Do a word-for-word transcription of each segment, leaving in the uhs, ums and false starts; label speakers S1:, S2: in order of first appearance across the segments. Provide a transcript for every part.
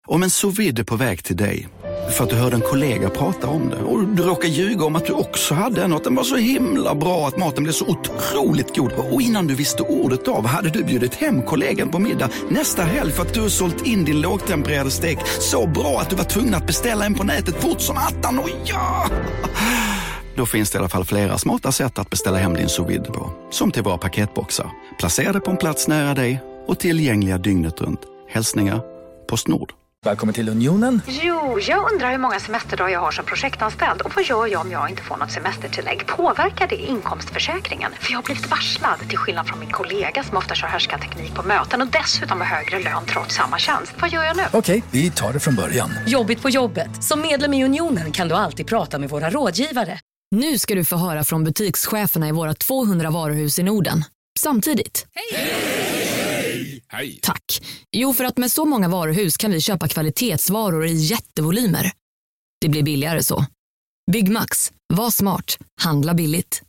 S1: Om en sous vide är på väg till dig för att du hörde en kollega prata om det och du råkar ljuga om att du också hade en och att den var så himla bra att maten blev så otroligt god. Och innan du visste ordet av hade du bjudit hem kollegan på middag nästa helg för att du sålt in din lågtempererade stek så bra att du var tvungen att beställa en på nätet fort som attan. Och ja! Då finns det i alla fall flera smarta sätt att beställa hem din sous vide på. Som till våra paketboxar. Placerade på en plats nära dig och tillgängliga dygnet runt. Hälsningar PostNord.
S2: Välkommen till Unionen.
S3: Jo, jag undrar hur många semesterdagar jag har som projektanställd. Och vad gör jag om jag inte får något semestertillägg? Påverkar det inkomstförsäkringen? För jag har blivit varslad, till skillnad från min kollega som ofta kör härskarteknik på möten och dessutom har högre lön trots samma tjänst. Vad gör jag nu?
S2: Okej, vi tar det från början.
S4: Jobbigt på jobbet. Som medlem i Unionen kan du alltid prata med våra rådgivare.
S5: Nu ska du få höra från butikscheferna i våra tvåhundra varuhus i Norden. Samtidigt.
S6: Hej! Hej! Hej!
S5: Tack. Jo, för att med så många varuhus kan vi köpa kvalitetsvaror i jättevolymer. Det blir billigare så. Byggmax. Var smart. Handla billigt.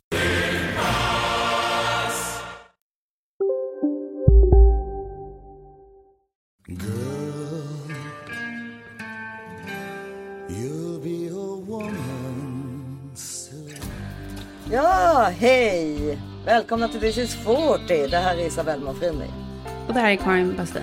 S7: Ja, hej! Välkomna till This is fyrtio. Det här är Isabelle Mofrini.
S8: Och det här är Karin Bastin.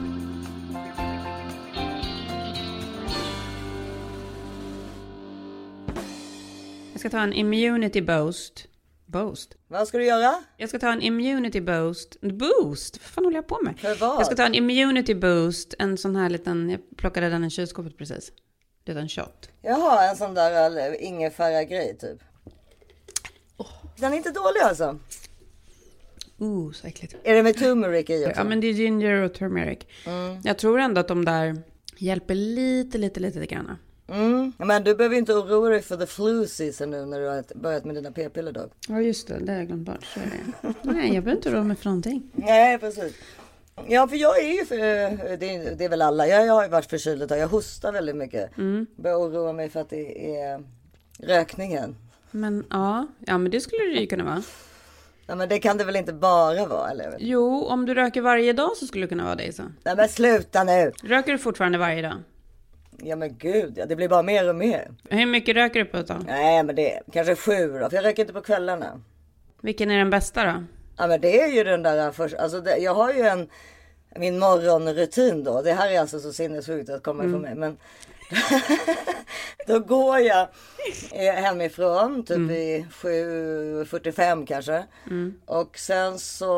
S8: Jag ska ta en immunity boost. Boost?
S7: Vad ska du göra?
S8: Jag ska ta en immunity boost. Boost? Vad fan håller jag på med?
S7: För vad?
S8: Jag ska ta en immunity boost. En sån här liten... Jag plockade den i kylskåpet precis. Det är en shot.
S7: Jaha, en sån där ingefära grej typ. Oh. Den är inte dålig alltså.
S8: Oh, så äckligt.
S7: Är det med turmeric i också?
S8: Ja, men det är ginger och turmeric. Mm. Jag tror ändå att de där hjälper lite, lite, lite, lite grann.
S7: Mm. Men du behöver inte oroa dig för the flu season nu när du har börjat med dina p-piller då.
S8: Ja, just det. Det har jag glömt bort. Så är det. Nej, jag behöver inte oroa mig för någonting.
S7: Nej, precis. Ja, för jag är ju, för, det, är, det är väl alla. Jag, jag har ju varit förkyld ett tag. Jag hostar väldigt mycket. Mm. Börjar oroa mig för att det är rökningen.
S8: Men ja, ja men det skulle det ju kunna vara.
S7: Ja, men det kan det väl inte bara vara, eller?
S8: Jo, om du röker varje dag så skulle det kunna vara det så.
S7: Nej, men sluta nu.
S8: Röker du fortfarande varje dag?
S7: Ja, men gud, ja, det blir bara mer och mer.
S8: Hur mycket röker du på ett dag?
S7: Nej, men det är kanske sju då, för jag röker inte på kvällarna.
S8: Vilken är den bästa då?
S7: Ja, men det är ju den där först, alltså det, jag har ju en, min morgonrutin då. Det här är alltså så sinnessjukt att komma mm. ifrån mig, men då går jag hemifrån typ mm. i sju fyrtiofem kanske. Mm. Och sen så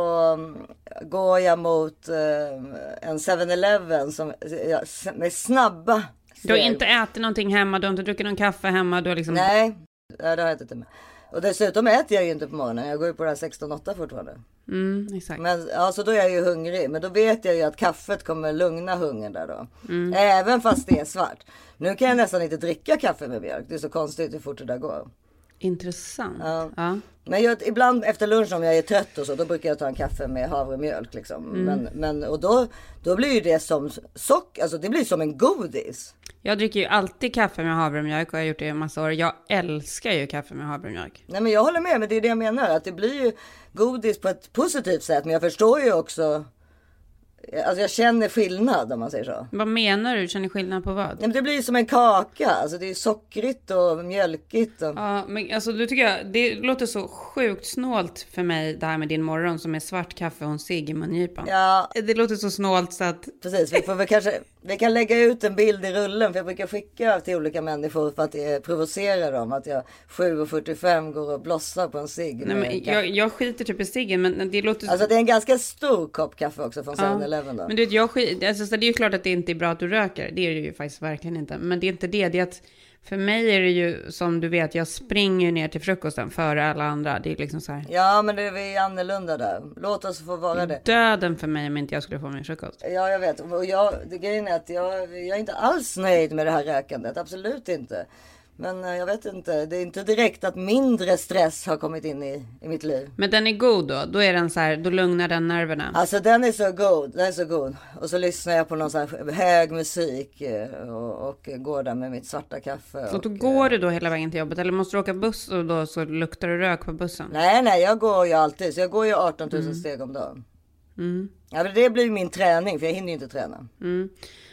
S7: går jag mot eh, en seven eleven som, ja, med snabba steg.
S8: Du har inte ätit någonting hemma, du har inte druckit någon kaffe hemma, du har liksom...
S7: Nej, det har jag inte med. Och dessutom äter jag ju inte på morgonen. Jag går ju på det här sexton åtta fortfarande.
S8: Mm, exakt.
S7: Men alltså då är jag ju hungrig. Men då vet jag ju att kaffet kommer lugna hungern där då. Mm. Även fast det är svart. Nu kan jag nästan inte dricka kaffe med mjölk. Det är så konstigt hur fort det där går.
S8: Intressant.
S7: Ja.
S8: Ja.
S7: Men jag, ibland efter lunch om jag är trött och så, då brukar jag ta en kaffe med havremjölk liksom. Mm. Men, men, och då, då blir ju det som socker, alltså det blir som en godis.
S8: Jag dricker ju alltid kaffe med havremjölk och jag har gjort det i en massa år. Jag älskar ju kaffe med havremjölk.
S7: Nej, men jag håller med, men det är det jag menar. Att det blir ju godis på ett positivt sätt. Men jag förstår ju också... Alltså jag känner skillnad om man säger så.
S8: Vad menar du? Känner skillnad på vad?
S7: Nej, men det blir ju som en kaka. Alltså det är sockrigt och mjölkigt. Och...
S8: Ja, men alltså du tycker jag, det låter så sjukt snålt för mig det här med din morgon som är svart kaffe och en cigg i mungipan.
S7: Ja.
S8: Det låter så snålt så att...
S7: Precis, vi får väl kanske, vi kan lägga ut en bild i rullen för jag brukar skicka till olika människor för att eh, provocera dem. Att jag sju fyrtiofem går och blossar på en cigg.
S8: Nej, men jag, jag skiter typ i ciggen, men det låter...
S7: Alltså det är en ganska stor kopp kaffe också från seven eleven.
S8: Ja. Men du vet, jag skit, alltså, det är ju klart att det inte är bra att du röker. Det är det ju faktiskt verkligen inte. Men det är inte det. Det är att för mig är det ju som du vet, jag springer ner till frukosten före alla andra. Det är liksom så här.
S7: Ja, men det är vi annorlunda där. Låt oss få vara det.
S8: Döden för mig om inte jag skulle få min frukost.
S7: Ja, jag vet. Och jag, det grejen är att jag, jag är inte alls nöjd med det här rökandet. Absolut inte. Men jag vet inte, det är inte direkt att mindre stress har kommit in i, i mitt liv.
S8: Men den är god då? Då är den så här, då lugnar den nerverna.
S7: Alltså den är så god, den är så god. Och så lyssnar jag på någon så här hög musik och, och går där med mitt svarta kaffe.
S8: Och, och då går du då hela vägen till jobbet? Eller måste du åka buss och då så luktar det rök på bussen?
S7: Nej, nej, jag går ju alltid. Så jag går ju arton tusen mm. steg om dagen. Mm. Ja, men det blir min träning, för jag hinner ju inte träna.
S8: Mm.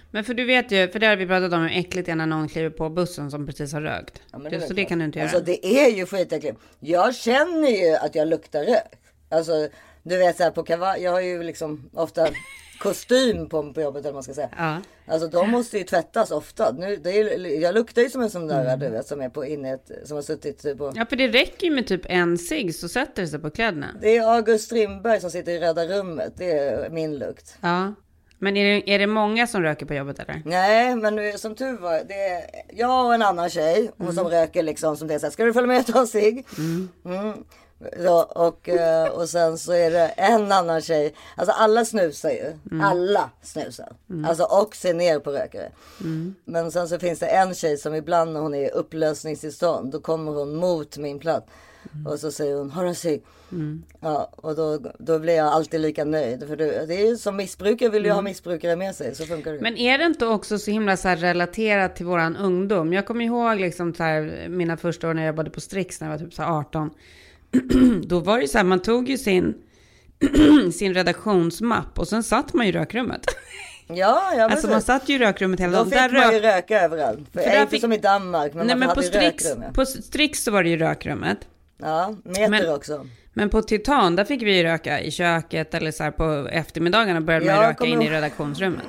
S8: Men för du vet ju, för det har vi pratat om hur äckligt det är när någon kliver på bussen som precis har rökt.
S7: Ja, det
S8: det, så det kan du inte göra.
S7: Alltså det är ju skitäckligt. Jag känner ju att jag luktar rök. Alltså du vet så här på kavaj, jag har ju liksom ofta kostym på, på jobbet eller man ska säga.
S8: Ja.
S7: Alltså de måste ju tvättas ofta. Nu, det är, jag luktar ju som en sån där mm. du vet, som är på innet, som har suttit på.
S8: Ja, för det räcker ju med typ en cigg så sätter det sig på kläderna.
S7: Det är August Strindberg som sitter i Röda rummet. Det är min lukt.
S8: Ja. Men är det, är det många som röker på jobbet eller?
S7: Nej, men nu, som tur var, det är jag och en annan tjej mm. och som röker liksom som det är så här, ska du följa med och ta en cigg? Mm. Mm. Så, och, och sen så är det en annan tjej. Alltså alla snusar ju. Mm. Alla snusar. Mm. Alltså och ser ner på rökare. Mm. Men sen så finns det en tjej som ibland när hon är i upplösningstillstånd. Då kommer hon mot min plats. Mm. Och så säger hon, har du en cigg? Mm. Ja, och då, då blir jag alltid lika nöjd. För det, det är ju som missbrukare vill ju mm. ha missbrukare med sig. Så funkar det.
S8: Men är det inte också så himla så här relaterat till våran ungdom? Jag kommer ihåg liksom så här, mina första år när jag jobbade på Strix när jag var typ så här arton. Då var det så här, man tog ju sin sin redaktionsmapp och sen satt man i rökrummet.
S7: Ja, ja,
S8: alltså man satt ju i rökrummet hela dagen.
S7: Då fick där man ju röka överallt. För, för inte fick... som i Danmark, men
S8: nej,
S7: man
S8: men
S7: hade
S8: på Strix,
S7: rökrum. Ja.
S8: På Strix så var det ju rökrummet.
S7: Ja, meter
S8: men,
S7: också.
S8: Men på Titan, där fick vi ju röka i köket eller så här på eftermiddagarna började man
S7: ja,
S8: röka in i redaktionsrummet.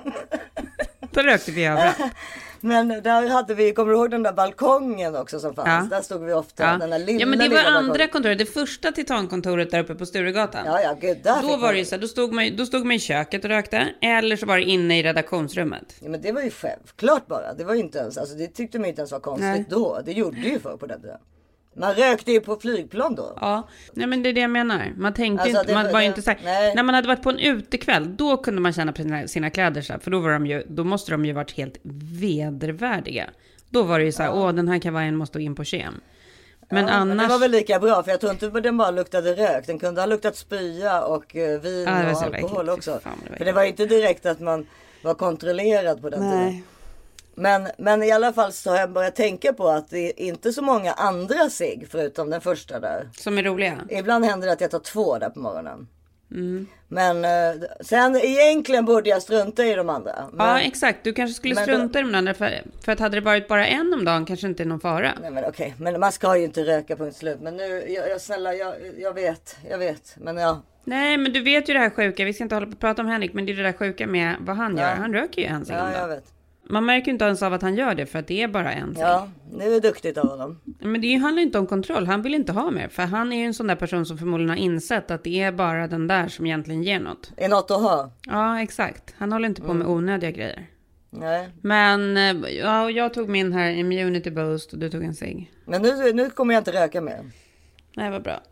S8: Då rökte vi överallt.
S7: Men där hade vi, kommer du ihåg den där balkongen också som fanns? Ja. Där stod vi ofta,
S8: ja.
S7: den där lilla,
S8: ja, men det var andra
S7: balkongen.
S8: kontoret, det första Titankontoret där uppe på Sturegatan.
S7: Ja, ja, gud, där
S8: då var det ju så här, då stod, man, då stod man i köket och rökte, eller så var det inne i redaktionsrummet.
S7: Ja, men det var ju självklart bara, det var ju inte ens, alltså det tyckte man inte ens var konstigt Nej. Då. Det gjorde ju för på den där. Man rökte ju på flygplan då.
S8: Ja, nej men det är det jag menar. Man tänkte
S7: alltså,
S8: inte, man var
S7: det,
S8: ju inte så här, när man hade varit på en utekväll, då kunde man känna på sina, sina kläder så här, för då var de ju, då måste de ju varit helt vedervärdiga. Då var det ju så här, ja. Åh den här kavajen måste in på kem. Men
S7: ja,
S8: annars...
S7: men det var väl lika bra, för jag tror inte att den bara luktade rök. Den kunde ha luktat spya och uh, vin ja, och alkohol också. Fan, det för det var inte direkt att man var kontrollerad på den
S8: Nej.
S7: tiden. Men, men i alla fall så har jag börjat tänka på att det är inte så många andra cigg förutom den första där.
S8: Som är roliga.
S7: Ibland händer det att jag tar två där på morgonen.
S8: Mm.
S7: Men eh, sen egentligen borde jag strunta i de andra. Men,
S8: ja exakt, du kanske skulle strunta då, i de andra för, för att hade det varit bara en om dagen kanske inte är någon fara.
S7: Nej men okej, okay. Men man ska ju inte röka punkt slut. Men nu, jag, jag snälla, jag, jag vet, jag vet. Men ja.
S8: Nej men du vet ju det här sjuka, vi ska inte hålla på att prata om Henrik, men det är det där sjuka med vad han
S7: ja.
S8: gör. Han röker ju en cigg.
S7: Ja jag vet.
S8: Man märker ju inte ens av att han gör det för att det är bara en cigg.
S7: Ja, det är duktigt av honom.
S8: Men det handlar inte om kontroll. Han vill inte ha mer. För han är ju en sån där person som förmodligen har insett att det är bara den där som egentligen ger något.
S7: Är något att ha.
S8: Ja, exakt. Han håller inte på med mm. onödiga grejer.
S7: Nej.
S8: Men ja, jag tog min här Immunity Boost och du tog en cigg.
S7: Men nu, nu kommer jag inte röka mer.
S8: Nej, vad bra.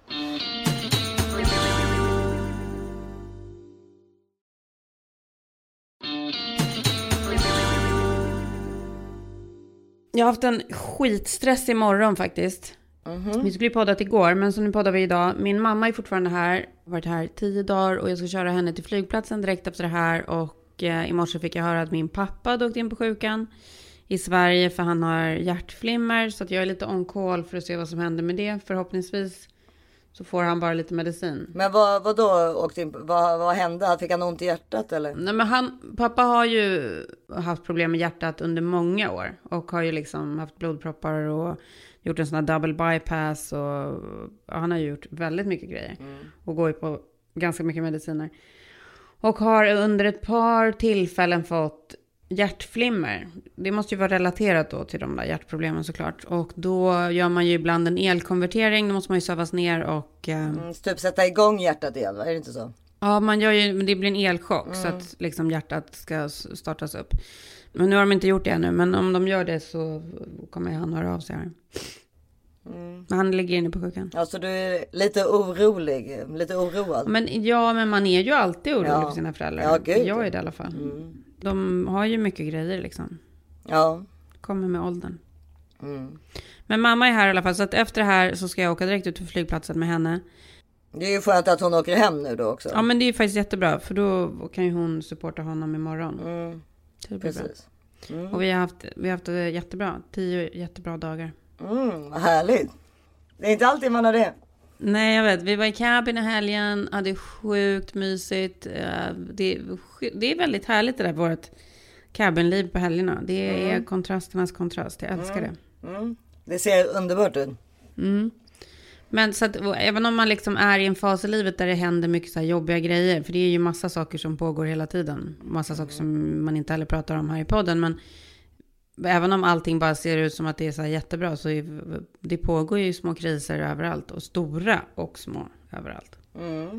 S8: Jag har haft en skitstress imorgon faktiskt. Mm-hmm. Vi skulle ju poddat igår, men så nu poddar vi idag. Min mamma är fortfarande här, varit här tio dagar och jag ska köra henne till flygplatsen direkt efter det här. Och eh, i morse fick jag höra att min pappa hade åkt in på sjukan i Sverige för han har hjärtflimmer. Så att jag är lite on call för att se vad som händer med det. Förhoppningsvis så får han bara lite medicin.
S7: Men vad, vad då åkte in, vad, vad hände? Fick han ont i hjärtat eller?
S8: Nej men han, pappa har ju haft problem med hjärtat under många år. Och har ju liksom haft blodproppar och gjort en sån här double bypass. Och ja, han har gjort väldigt mycket grejer. Mm. Och går ju på ganska mycket mediciner. Och har under ett par tillfällen fått hjärtflimmer. Det måste ju vara relaterat då till de där hjärtproblemen såklart. Och då gör man ju ibland en elkonvertering. Då måste man ju sövas ner och... Eh...
S7: Mm, typ sätta igång hjärtat igen, är det inte så?
S8: Ja, man gör ju, det blir en elchock mm. så att liksom hjärtat ska startas upp. Men nu har de inte gjort det ännu. Men om de gör det så kommer han höra av sig här. Mm. Han ligger inne på sjukan.
S7: Ja, så du är lite orolig, lite oroad.
S8: Men, ja, men man är ju alltid orolig
S7: ja.
S8: för sina föräldrar.
S7: Ja, gud.
S8: Jag är det i alla fall.
S7: Mm.
S8: De har ju mycket grejer liksom.
S7: Ja.
S8: Kommer med åldern.
S7: Mm.
S8: Men mamma är här i alla fall. Så att efter det här så ska jag åka direkt ut till flygplatsen med henne.
S7: Det är ju skönt att hon åker hem nu då också.
S8: Ja, men det är ju faktiskt jättebra. För då kan ju hon supporta honom imorgon.
S7: Mm.
S8: Det blir
S7: precis.
S8: Bra. Mm. Och vi har haft, vi har haft det jättebra. Tio jättebra dagar.
S7: Mm, vad härligt. Det är inte alltid man har det.
S8: Nej, jag vet. Vi var i cabin i helgen. Hade sjukt mysigt. Det, det är väldigt härligt det där vårt cabinliv på helgerna. Det är
S7: Mm.
S8: kontrasternas kontrast. Jag älskar
S7: Mm.
S8: det.
S7: Mm. Det ser underbart ut.
S8: Mm. Men så att, även om man liksom är i en fas i livet där det händer mycket så här jobbiga grejer, för det är ju massa saker som pågår hela tiden, massa saker som man inte heller pratar om här i podden, men även om allting bara ser ut som att det är så här jättebra, så är, det pågår ju små kriser överallt, och stora och små överallt.
S7: Mm.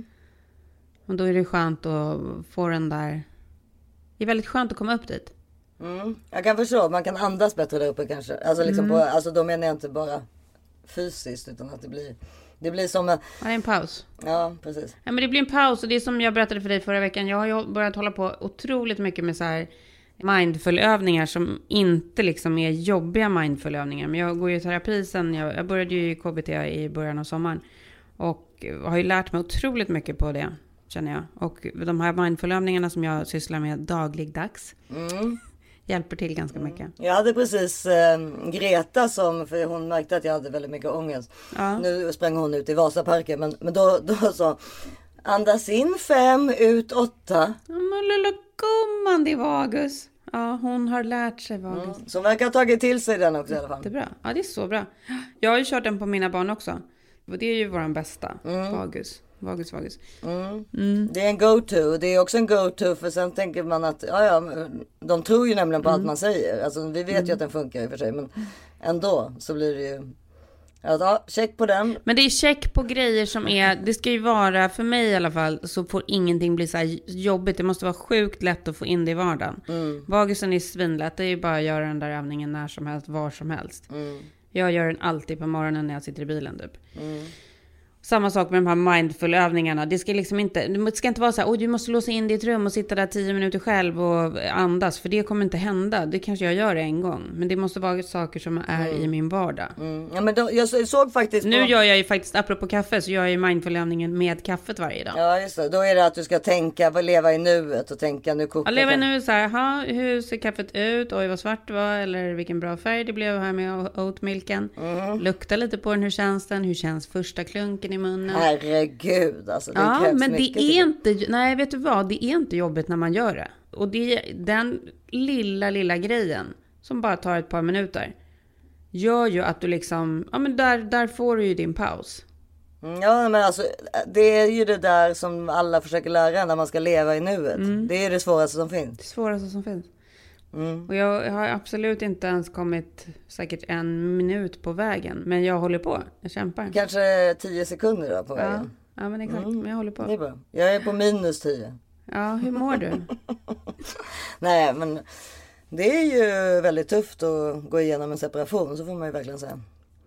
S8: Och då är det skönt att få den där, det är väldigt skönt att komma upp dit.
S7: Mm. Jag kan förstå, man kan andas bättre där uppe kanske. Alltså, liksom
S8: Mm.
S7: på, alltså då menar jag inte bara fysiskt, utan att det blir, det blir som en...
S8: Ja, det är en paus.
S7: Ja, precis.
S8: Ja, men det blir en paus, och det är som jag berättade för dig förra veckan. Jag har ju börjat hålla på otroligt mycket med så här mindful-övningar som inte liksom är jobbiga mindful-övningar. Men jag går ju i terapi sen, jag, jag började ju i K B T i början av sommaren. Och har ju lärt mig otroligt mycket på det, känner jag. Och de här mindful-övningarna som jag sysslar med dagligdags
S7: Mm.
S8: hjälper till ganska
S7: Mm.
S8: mycket.
S7: Jag hade precis eh, Greta som, för hon märkte att jag hade väldigt mycket ångest.
S8: Ja.
S7: Nu sprang hon ut i Vasaparken, men, men då, då sa andas in fem, ut åtta.
S8: Ja, men lilla gumman, det är Vagus. Ja, hon har lärt sig Vagus.
S7: Mm. Så verkar ha tagit till sig den också i alla fall.
S8: Det är bra. Ja, det är så bra. Jag har ju kört den på mina barn också. Och det är ju våran bästa.
S7: Mm.
S8: Vagus. Vagus, Vagus.
S7: Mm.
S8: Mm.
S7: Det är en go-to. Det är också en go-to, för sen tänker man att ja, ja, de tror ju nämligen på
S8: Mm.
S7: allt man säger. Alltså, vi vet
S8: Mm.
S7: ju att den funkar i och för sig, men ändå så blir det ju att, ja, check på den.
S8: Men det är check på grejer som är, det ska ju vara, för mig i alla fall, så får ingenting bli så här jobbigt. Det måste vara sjukt lätt att få in det i vardagen.
S7: Mm.
S8: Vagusen är svinlätt. Det är ju bara att göra den där övningen när som helst, var som helst.
S7: Mm.
S8: Jag gör den alltid på morgonen när jag sitter i bilen typ.
S7: Mm.
S8: Samma sak med de här mindful-övningarna. Det ska liksom inte, det ska inte vara så här, oj, du måste låsa in ditt rum och sitta där tio minuter själv och andas. För det kommer inte hända. Det kanske jag gör en gång. Men det måste vara saker som är
S7: Mm.
S8: i min vardag.
S7: Mm. Ja, men då, jag såg faktiskt på...
S8: Nu gör jag ju faktiskt, apropå kaffe, så gör jag ju mindful-övningen med kaffet varje dag.
S7: Ja, just det. Då är det att du ska tänka, leva i nuet och tänka, nu kokar
S8: Jag lever nu så här, ha, hur ser kaffet ut? Oj, vad svart det var. Eller vilken bra färg det blev här med oatmilken.
S7: Mm.
S8: Lukta lite på den, hur känns den? Hur känns första klunken i munnen?
S7: Herregud, alltså det
S8: Ja,
S7: krävs
S8: men det
S7: mycket
S8: är
S7: till.
S8: inte, nej vet du vad, det är inte jobbigt när man gör det. Och det är den lilla, lilla grejen som bara tar ett par minuter. Gör ju att du liksom, ja men där, där får du ju din paus.
S7: Mm, ja, men alltså det är ju det där som alla försöker lära när man ska leva i nuet.
S8: Mm.
S7: Det är det svåraste som finns.
S8: Det svåraste som finns.
S7: Mm.
S8: Och jag har absolut inte ens kommit säkert en minut på vägen. Men jag håller på, jag kämpar.
S7: Kanske tio sekunder då på
S8: Ja,
S7: vägen.
S8: ja men exakt,
S7: Mm.
S8: men jag håller på.
S7: Det är bra. Jag är på minus tio.
S8: Ja, hur mår du?
S7: Nej, men det är ju väldigt tufft att gå igenom en separation, så får man ju verkligen säga.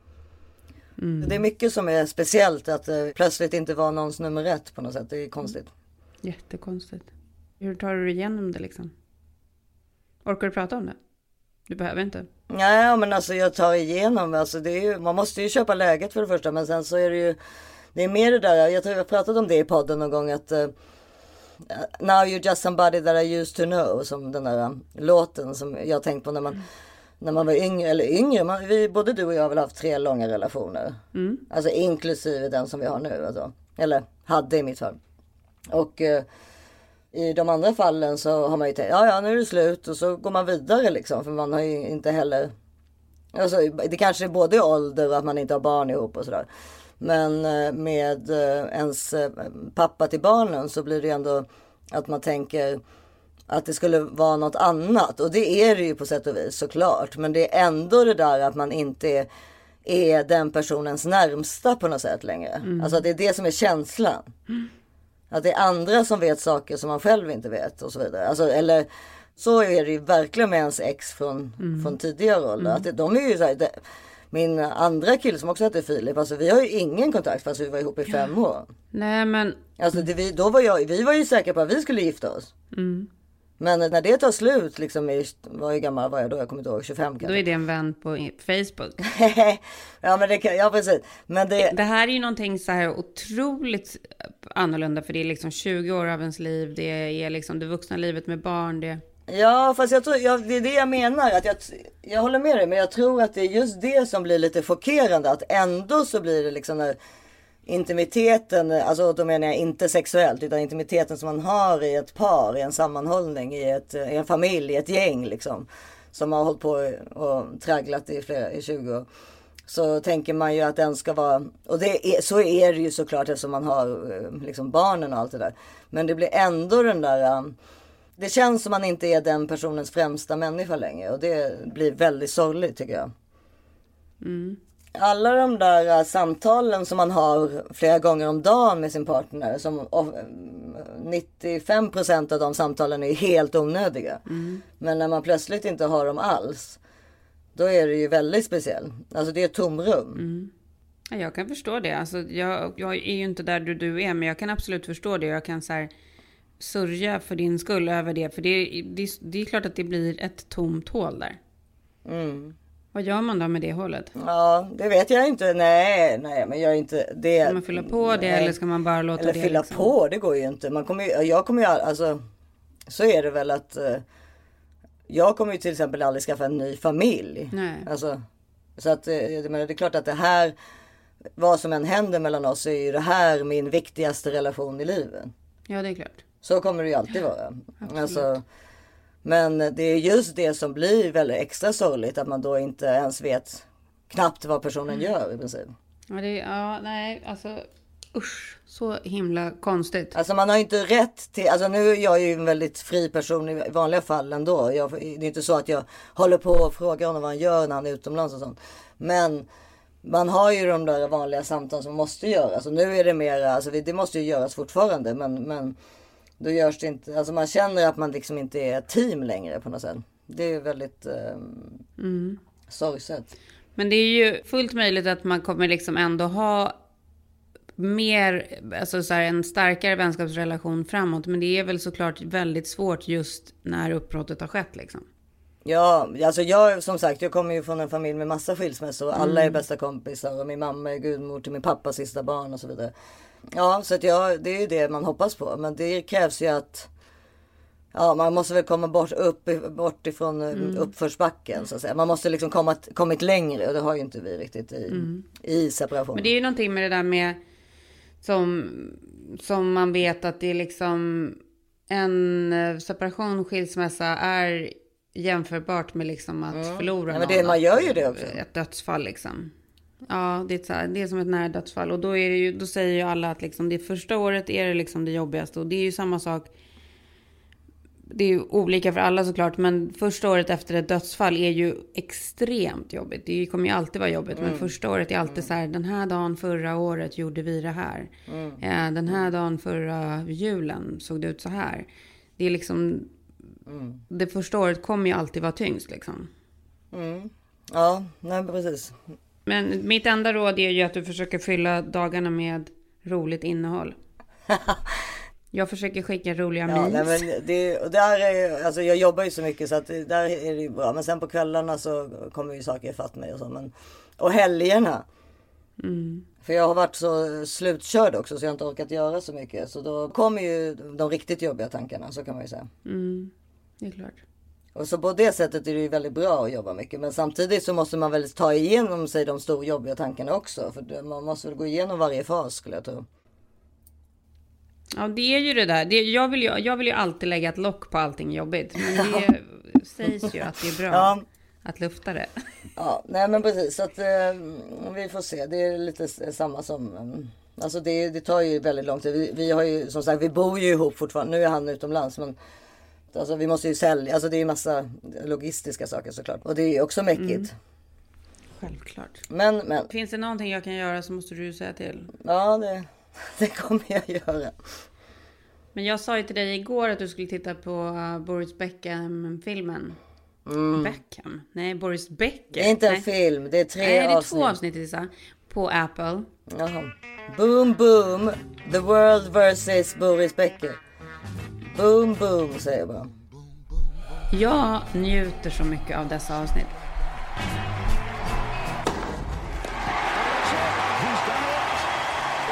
S8: Mm.
S7: Det är mycket som är speciellt, att det plötsligt inte var någons nummer ett på något sätt. Det är konstigt.
S8: Jättekonstigt. Hur tar du dig igenom det liksom? Orkar du prata om det? Du behöver inte.
S7: Nej, men alltså jag tar igenom. Alltså det är ju, man måste ju köpa läget för det första. Men sen så är det ju, det är mer det där. Jag tror jag har pratat om det i podden någon gång. Att uh, now you're just somebody that I used to know. Som den där uh, låten som jag tänkt på när man, mm. när man var yngre. Eller yngre, man, vi, både du och jag har väl haft tre långa relationer.
S8: Mm.
S7: Alltså inklusive den som vi har nu. Alltså. Eller hade i mitt fall. Och... Uh, i de andra fallen så har man ju tänkt, ja ja nu är det slut, och så går man vidare liksom, för man har ju inte heller, alltså, det kanske är både ålder och att man inte har barn ihop och sådär. Men med ens pappa till barnen så blir det ändå att man tänker att det skulle vara något annat, och det är det ju på sätt och vis såklart, men det är ändå det där att man inte är, är den personens närmsta på något sätt längre. Mm. Alltså det är det som är känslan. Mm. Att det är andra som vet saker som man själv inte vet och så vidare. Alltså, eller så är det ju verkligen med ens ex från, mm. från tidigare ålder. Mm. Att de är ju så här, det, min andra kille som också heter Filip, alltså vi har ju ingen kontakt fast vi var ihop i fem år.
S8: Nej men...
S7: Alltså det, vi, då var jag, vi var ju säkra på att vi skulle gifta oss. Mm. Men när det tar slut, liksom, i, var ju gammal var jag då, jag kommer inte ihåg, tjugofem kanske.
S8: Då är det en vän på Facebook.
S7: Ja, men det kan, ja precis. Men det...
S8: det här är ju någonting så här otroligt annorlunda, för det är liksom tjugo år av ens liv, det är liksom det vuxna livet med barn, det...
S7: Ja, fast jag tror, jag, det är det jag menar, att jag, jag håller med dig, men jag tror att det är just det som blir lite chockerande, att ändå så blir det liksom när, intimiteten, alltså då menar jag inte sexuellt, utan intimiteten som man har i ett par, i en sammanhållning, i, ett, i en familj, i ett gäng liksom, som har hållit på och tragglat i, flera, i tjugo år. Så tänker man ju att den ska vara, och det är, så är det ju såklart eftersom man har liksom barnen och allt det där. Men det blir ändå den där, det känns som man inte är den personens främsta människa längre, och det blir väldigt sorgligt tycker jag.
S8: Mm.
S7: Alla de där samtalen som man har flera gånger om dagen med sin partner, som nittiofem procent av de samtalen är helt onödiga. Mm. Men när man plötsligt inte har dem alls, då är det ju väldigt speciellt. Alltså det är ett tomrum.
S8: Mm. Ja, jag kan förstå det. Alltså, jag, jag är ju inte där du, du är, men jag kan absolut förstå det. Jag kan så här sörja för din skull över det. För det, det, det är klart att det blir ett tomt hål där.
S7: Mm.
S8: Vad gör man då med det hålet?
S7: Ja, det vet jag inte. Nej, nej, men jag är inte det.
S8: Ska man fylla på det, nej, eller ska man bara låta
S7: eller
S8: det?
S7: Eller fylla
S8: liksom?
S7: på, det går ju inte. Man kommer ju, jag kommer ju, alltså, så är det väl att uh, jag kommer ju till exempel aldrig skaffa en ny familj.
S8: Nej.
S7: Alltså, så att jag menar, det är klart att det här, vad som än händer mellan oss, är ju det här min viktigaste relation i livet.
S8: Ja, det är klart.
S7: Så kommer det ju alltid vara. Alltså, men det är just det som blir väldigt extra sorgligt, att man då inte ens vet knappt vad personen mm. gör i princip.
S8: Ja, det, ja, nej, alltså usch, så himla konstigt.
S7: Alltså man har ju inte rätt till, alltså nu är jag ju en väldigt fri person i vanliga fall ändå. Jag, det är inte så att jag håller på och frågar honom vad han gör när han är utomlands och sånt. Men man har ju de där vanliga samtal som måste göras. Och nu är det mer, alltså det måste ju göras fortfarande, men, men då görs det inte, alltså man känner att man liksom inte är ett team längre på något sätt. Det är väldigt eh, mm. sorgset.
S8: Men det är ju fullt möjligt att man kommer liksom ändå ha mer, alltså så här, en starkare vänskapsrelation framåt. Men det är väl såklart väldigt svårt just när uppbrottet har skett liksom.
S7: Ja, alltså jag, som sagt, jag kommer ju från en familj med massa skilsmässor. Och alla är bästa kompisar och min mamma är gudmor till min pappas sista barn och så vidare. Ja, så att jag, det är ju det man hoppas på. Men det krävs ju att, ja, man måste väl komma bort, upp, bort ifrån mm. uppförsbacken så att säga. Man måste liksom komma, kommit längre, och det har ju inte vi riktigt i, mm. i separation.
S8: Men det är ju någonting med det där med som, som man vet att det är liksom en separation, skilsmässa är jämförbart med liksom att mm. förlora
S7: ja, men det, man gör ju det också.
S8: Ett dödsfall liksom. Ja, det är, så här, det är som ett nära dödsfall. Och då, är det ju, då säger ju alla att liksom det första året är det liksom det jobbigaste. Och det är ju samma sak. Det är ju olika för alla såklart. Men första året efter ett dödsfall är ju extremt jobbigt. Det kommer ju alltid vara jobbigt. Mm. Men första året är alltid mm. så här. Den här dagen förra året gjorde vi det här. Mm. Eh, den här dagen förra julen såg det ut så här. Det är liksom... Mm. Det första året kommer ju alltid vara tyngst liksom.
S7: Mm. Ja, nej precis.
S8: Men mitt enda råd är ju att du försöker fylla dagarna med roligt innehåll. Jag försöker skicka roliga
S7: ja,
S8: memes.
S7: Nej, men det, och där är, alltså jag jobbar ju så mycket så att där är det ju bra. Men sen på kvällarna så kommer ju saker ifatt mig och så. Men, och helgerna. Mm. För jag har varit så slutkörd också så jag har inte orkat göra så mycket. Så då kommer ju de riktigt jobbiga tankarna, så kan man ju säga.
S8: Mm, det är klart.
S7: Och så på det sättet är det ju väldigt bra att jobba mycket. Men samtidigt så måste man väl ta igenom sig de stora jobbiga tankarna också. För man måste väl gå igenom varje fas, skulle jag tro.
S8: Ja, det är ju det där. Det, jag, vill ju, jag vill ju alltid lägga ett lock på allting jobbigt. Men det sägs ju att det är bra ja. att lufta det.
S7: Ja, nej men precis. Så att eh, vi får se. Det är lite samma som... Eh, alltså det, det tar ju väldigt lång tid. Vi, vi har ju, som sagt, vi bor ju ihop fortfarande. Nu är han utomlands, men... Alltså vi måste ju sälja, alltså det är ju massa logistiska saker såklart. Och det är ju också mäckigt. Mm.
S8: Självklart.
S7: Men, men.
S8: Finns det någonting jag kan göra så måste du säga till.
S7: Ja, det, det kommer jag göra.
S8: Men jag sa ju till dig igår att du skulle titta på Boris Beckham-filmen. Mm. Beckham? Nej, Boris Becker.
S7: Det är inte en
S8: Nej.
S7: film, det är tre
S8: Nej, det är
S7: avsnitt.
S8: två avsnitt Lisa, på Apple.
S7: Jaha. Boom, boom. The World versus Boris Becker. Boom, boom, säger jag bara.
S8: Jag njuter så mycket av dessa avsnitt.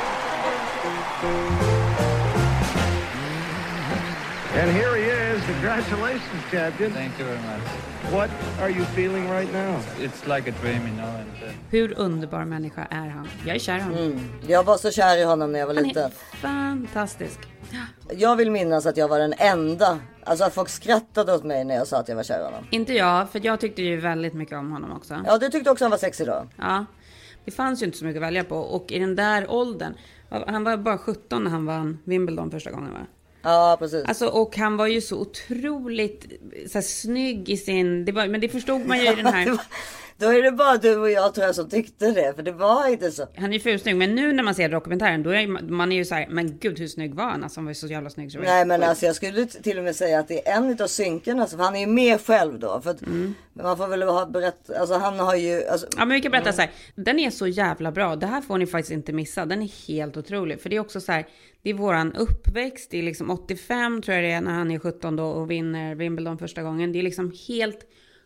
S9: And here he is, the Congratulations, champion.
S10: Thank you very much.
S9: What are you feeling right now?
S10: It's like a dream, you know. And, uh...
S8: Hur underbar människa är han? Jag är kär i honom.
S7: Mm. Jag var så kär i honom när jag var
S8: han
S7: liten.
S8: Han är fantastisk.
S7: Jag vill minnas att jag var den enda, alltså att folk skrattade åt mig när jag sa att jag var kär i honom.
S8: Inte jag, för jag tyckte ju väldigt mycket om honom också.
S7: Ja, du tyckte också han var sexig då.
S8: Ja, det fanns ju inte så mycket att välja på. Och i den där åldern, han var bara sjutton när han vann Wimbledon första gången, va?
S7: Ja, precis.
S8: Alltså, och han var ju så otroligt så här, snygg i sin... Det var, men det förstod man ju i den här...
S7: Då är det bara du och jag tror jag som tyckte det. För det var inte så.
S8: Han är ju fulsnygg. Men nu när man ser dokumentären, då är man är ju så här, men gud hur snygg var han? Alltså, han var ju så jävla snygg. Så
S7: Nej, men alltså jag skulle till och med säga att det är en av synkerna. Alltså, för han är ju med själv då. För att mm. man får väl ha berätt... Alltså han har ju... Alltså,
S8: ja, men vi kan berätta mm. så här. Den är så jävla bra. Det här får ni faktiskt inte missa. Den är helt otrolig. För det är också så här... Det är våran uppväxt. Det är liksom åttiofem tror jag det är när han är sjutton då och vinner Wimbledon första gången. Det är liksom helt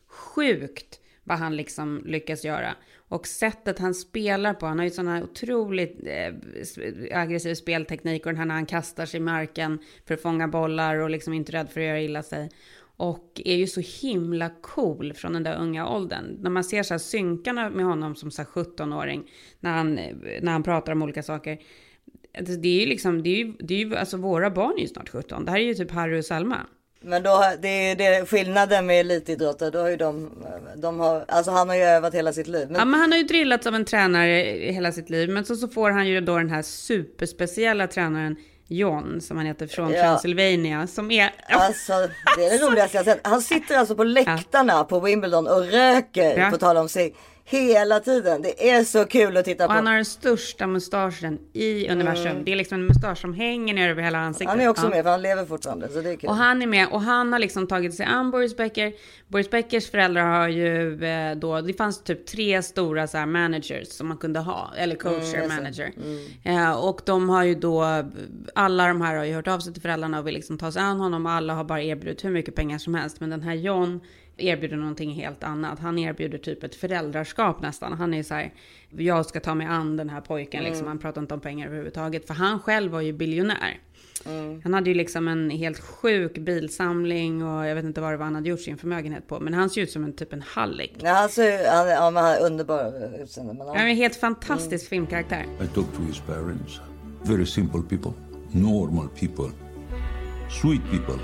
S8: sjukt vad han liksom lyckas göra. Och sättet han spelar på. Han har ju sån här otroligt eh, aggressiv spelteknik. Och den här när han kastar sig i marken för att fånga bollar och liksom inte rädd för att göra illa sig. Och är ju så himla cool från den där unga åldern. När man ser så här synkarna med honom som så här sjuttonåring. När han, när han pratar om olika saker. Det är ju liksom, det är ju, det är ju, alltså våra barn är ju snart sjutton. Det här är ju typ Harry och Salma.
S7: Men då, det är det skillnaden med elitidrottare. Då har ju de, de har, alltså han har ju övat hela sitt liv. Men...
S8: Ja, men han har ju drillats av en tränare hela sitt liv. Men så, så får han ju då den här superspeciella tränaren John, som han heter, från ja. Transylvania, som är...
S7: Alltså, det är det roligaste jag sett. Han sitter alltså på läktarna ja. på Wimbledon och röker, ja. på tal om sig. Hela tiden. Det är så kul att titta på.
S8: Och han har den största mustaschen i universum. Mm. Det är liksom en mustasch som hänger ner över hela ansiktet.
S7: Han är också
S8: ja.
S7: med, för han lever fortfarande. Så det är kul.
S8: Och han är med. Och han har liksom tagit sig an Boris Becker. Boris Beckers föräldrar har ju då... Det fanns typ tre stora så här managers som man kunde ha. Eller coacher, mm, manager. Mm. Eh, och de har ju då... Alla de här har ju hört av sig till föräldrarna och vill liksom ta sig an honom. Och alla har bara erbjudit hur mycket pengar som helst. Men den här John... erbjuder någonting helt annat. Han erbjuder typ ett föräldraskap nästan. Han är så här, jag ska ta mig an den här pojken. Mm. Liksom. Han pratar inte om pengar överhuvudtaget. För han själv var ju biljonär. Mm. Han hade ju liksom en helt sjuk bilsamling. Och jag vet inte vad det var han hade gjort sin förmögenhet på. Men han ser ut som en typ en hallick.
S7: Ja, han ser han, ja, men han är underbar utseende. Men han...
S8: Han är en helt fantastisk mm. filmkaraktär.
S11: I talked to his parents. Very simple people. Normal people. Sweet people.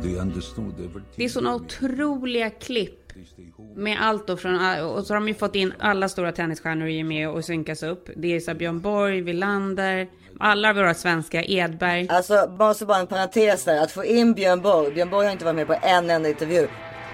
S8: Det är såna otroliga klipp med allt då från, och så har de ju fått in alla stora tennisstjärnor i med och synkas upp. Det är så Björn Borg, Wilander, alla våra svenska, Edberg.
S7: Alltså, måste bara en parentes där, att få in Björn Borg. Björn Borg har inte varit med på en enda intervju.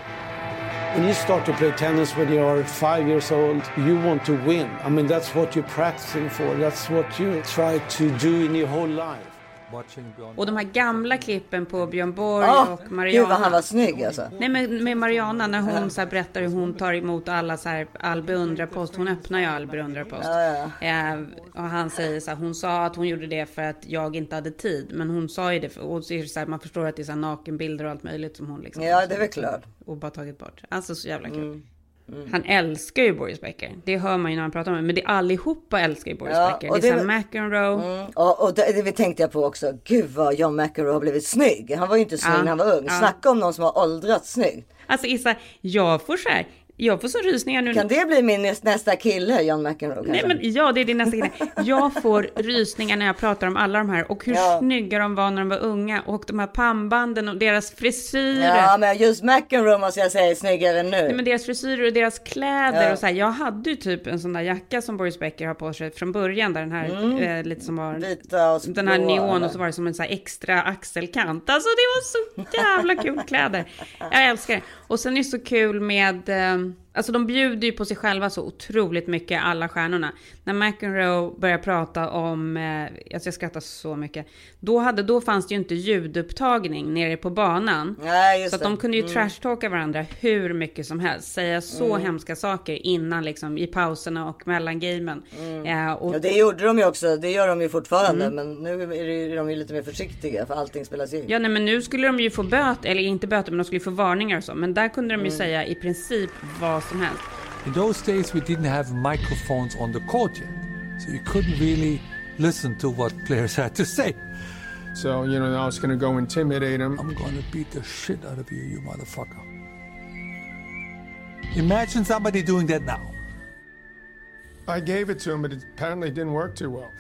S12: When you start to play tennis when you are five years old, you want to win. I mean, that's what you're practicing for. That's what you try to do in your whole life.
S8: Och de här gamla klippen på Björn Borg
S7: oh, och
S8: Mariana.
S7: Gud vad han var snygg alltså.
S8: Nej, men med Mariana när hon så här berättar hur hon tar emot alla så här, all beundrarpost. Hon öppnar ju all beundrarpost.
S7: Ja, ja.
S8: Eh, och han säger så här, hon sa att hon gjorde det för att jag inte hade tid. Men hon sa ju det, för, och så är det så här, man förstår att det är så här nakenbilder och allt möjligt som hon liksom.
S7: Ja, det är väl klart.
S8: Och bara tagit bort. Alltså så jävla kul.
S7: Mm. Mm.
S8: Han älskar ju Boris Becker. Det hör man ju när han pratar om det. Men det är allihopa älskar ju Boris ja, Becker. Det är det, så McEnroe.
S7: Mm, och, och det, det tänkte jag på också. Gud vad John McEnroe har blivit snygg. Han var ju inte snygg ja, när han var ung. Ja. Snacka om någon som har åldrats snygg.
S8: Alltså Issa, jag får så här. Jag får så rysningar nu.
S7: Kan det bli min nästa kille, John McEnroe?
S8: Nej, men ja, det är din nästa kille. Jag får rysningar när jag pratar om alla de här. Och hur ja. snygga de var när de var unga. Och de här pannbanden och deras frisyrer.
S7: Ja, men just McEnroe måste jag säga är snyggare nu.
S8: Nej, men deras frisyrer och deras kläder. Ja. Och så här, jag hade ju typ en sån där jacka som Boris Becker har på sig från början. Där den här, mm. eh, lite som var...
S7: Vita och
S8: den här neon och så var det som en så här extra axelkant. Alltså det var så jävla kul kläder. Jag älskar det. Och sen är det så kul med... Eh, Alltså de bjuder ju på sig själva så otroligt mycket, alla stjärnorna. När McEnroe började prata om, eh, alltså jag skrattar så mycket. Då, hade, då fanns det ju inte ljudupptagning nere på banan.
S7: Nej, just
S8: så att
S7: det.
S8: de kunde ju
S7: mm.
S8: trashtalka varandra hur mycket som helst. Säga så mm. hemska saker innan liksom, i pauserna och mellan gamen.
S7: Mm.
S8: Eh, och...
S7: Ja, det gjorde de ju också, det gör de ju fortfarande. Mm. Men nu är de ju lite mer försiktiga för allting spelas in.
S8: Ja, nej, men nu skulle de ju få böter, eller inte böter, men de skulle få varningar och så. Men där kunde de ju mm. säga i princip vad som helst.
S13: In those days we didn't have microphones on the court yet, so you couldn't really listen to what players had to say.
S9: So, you know, I was going to go intimidate him.
S13: I'm going to beat the shit out of you, you motherfucker. Imagine somebody doing that now.
S9: I gave it to him, but it apparently didn't work too well.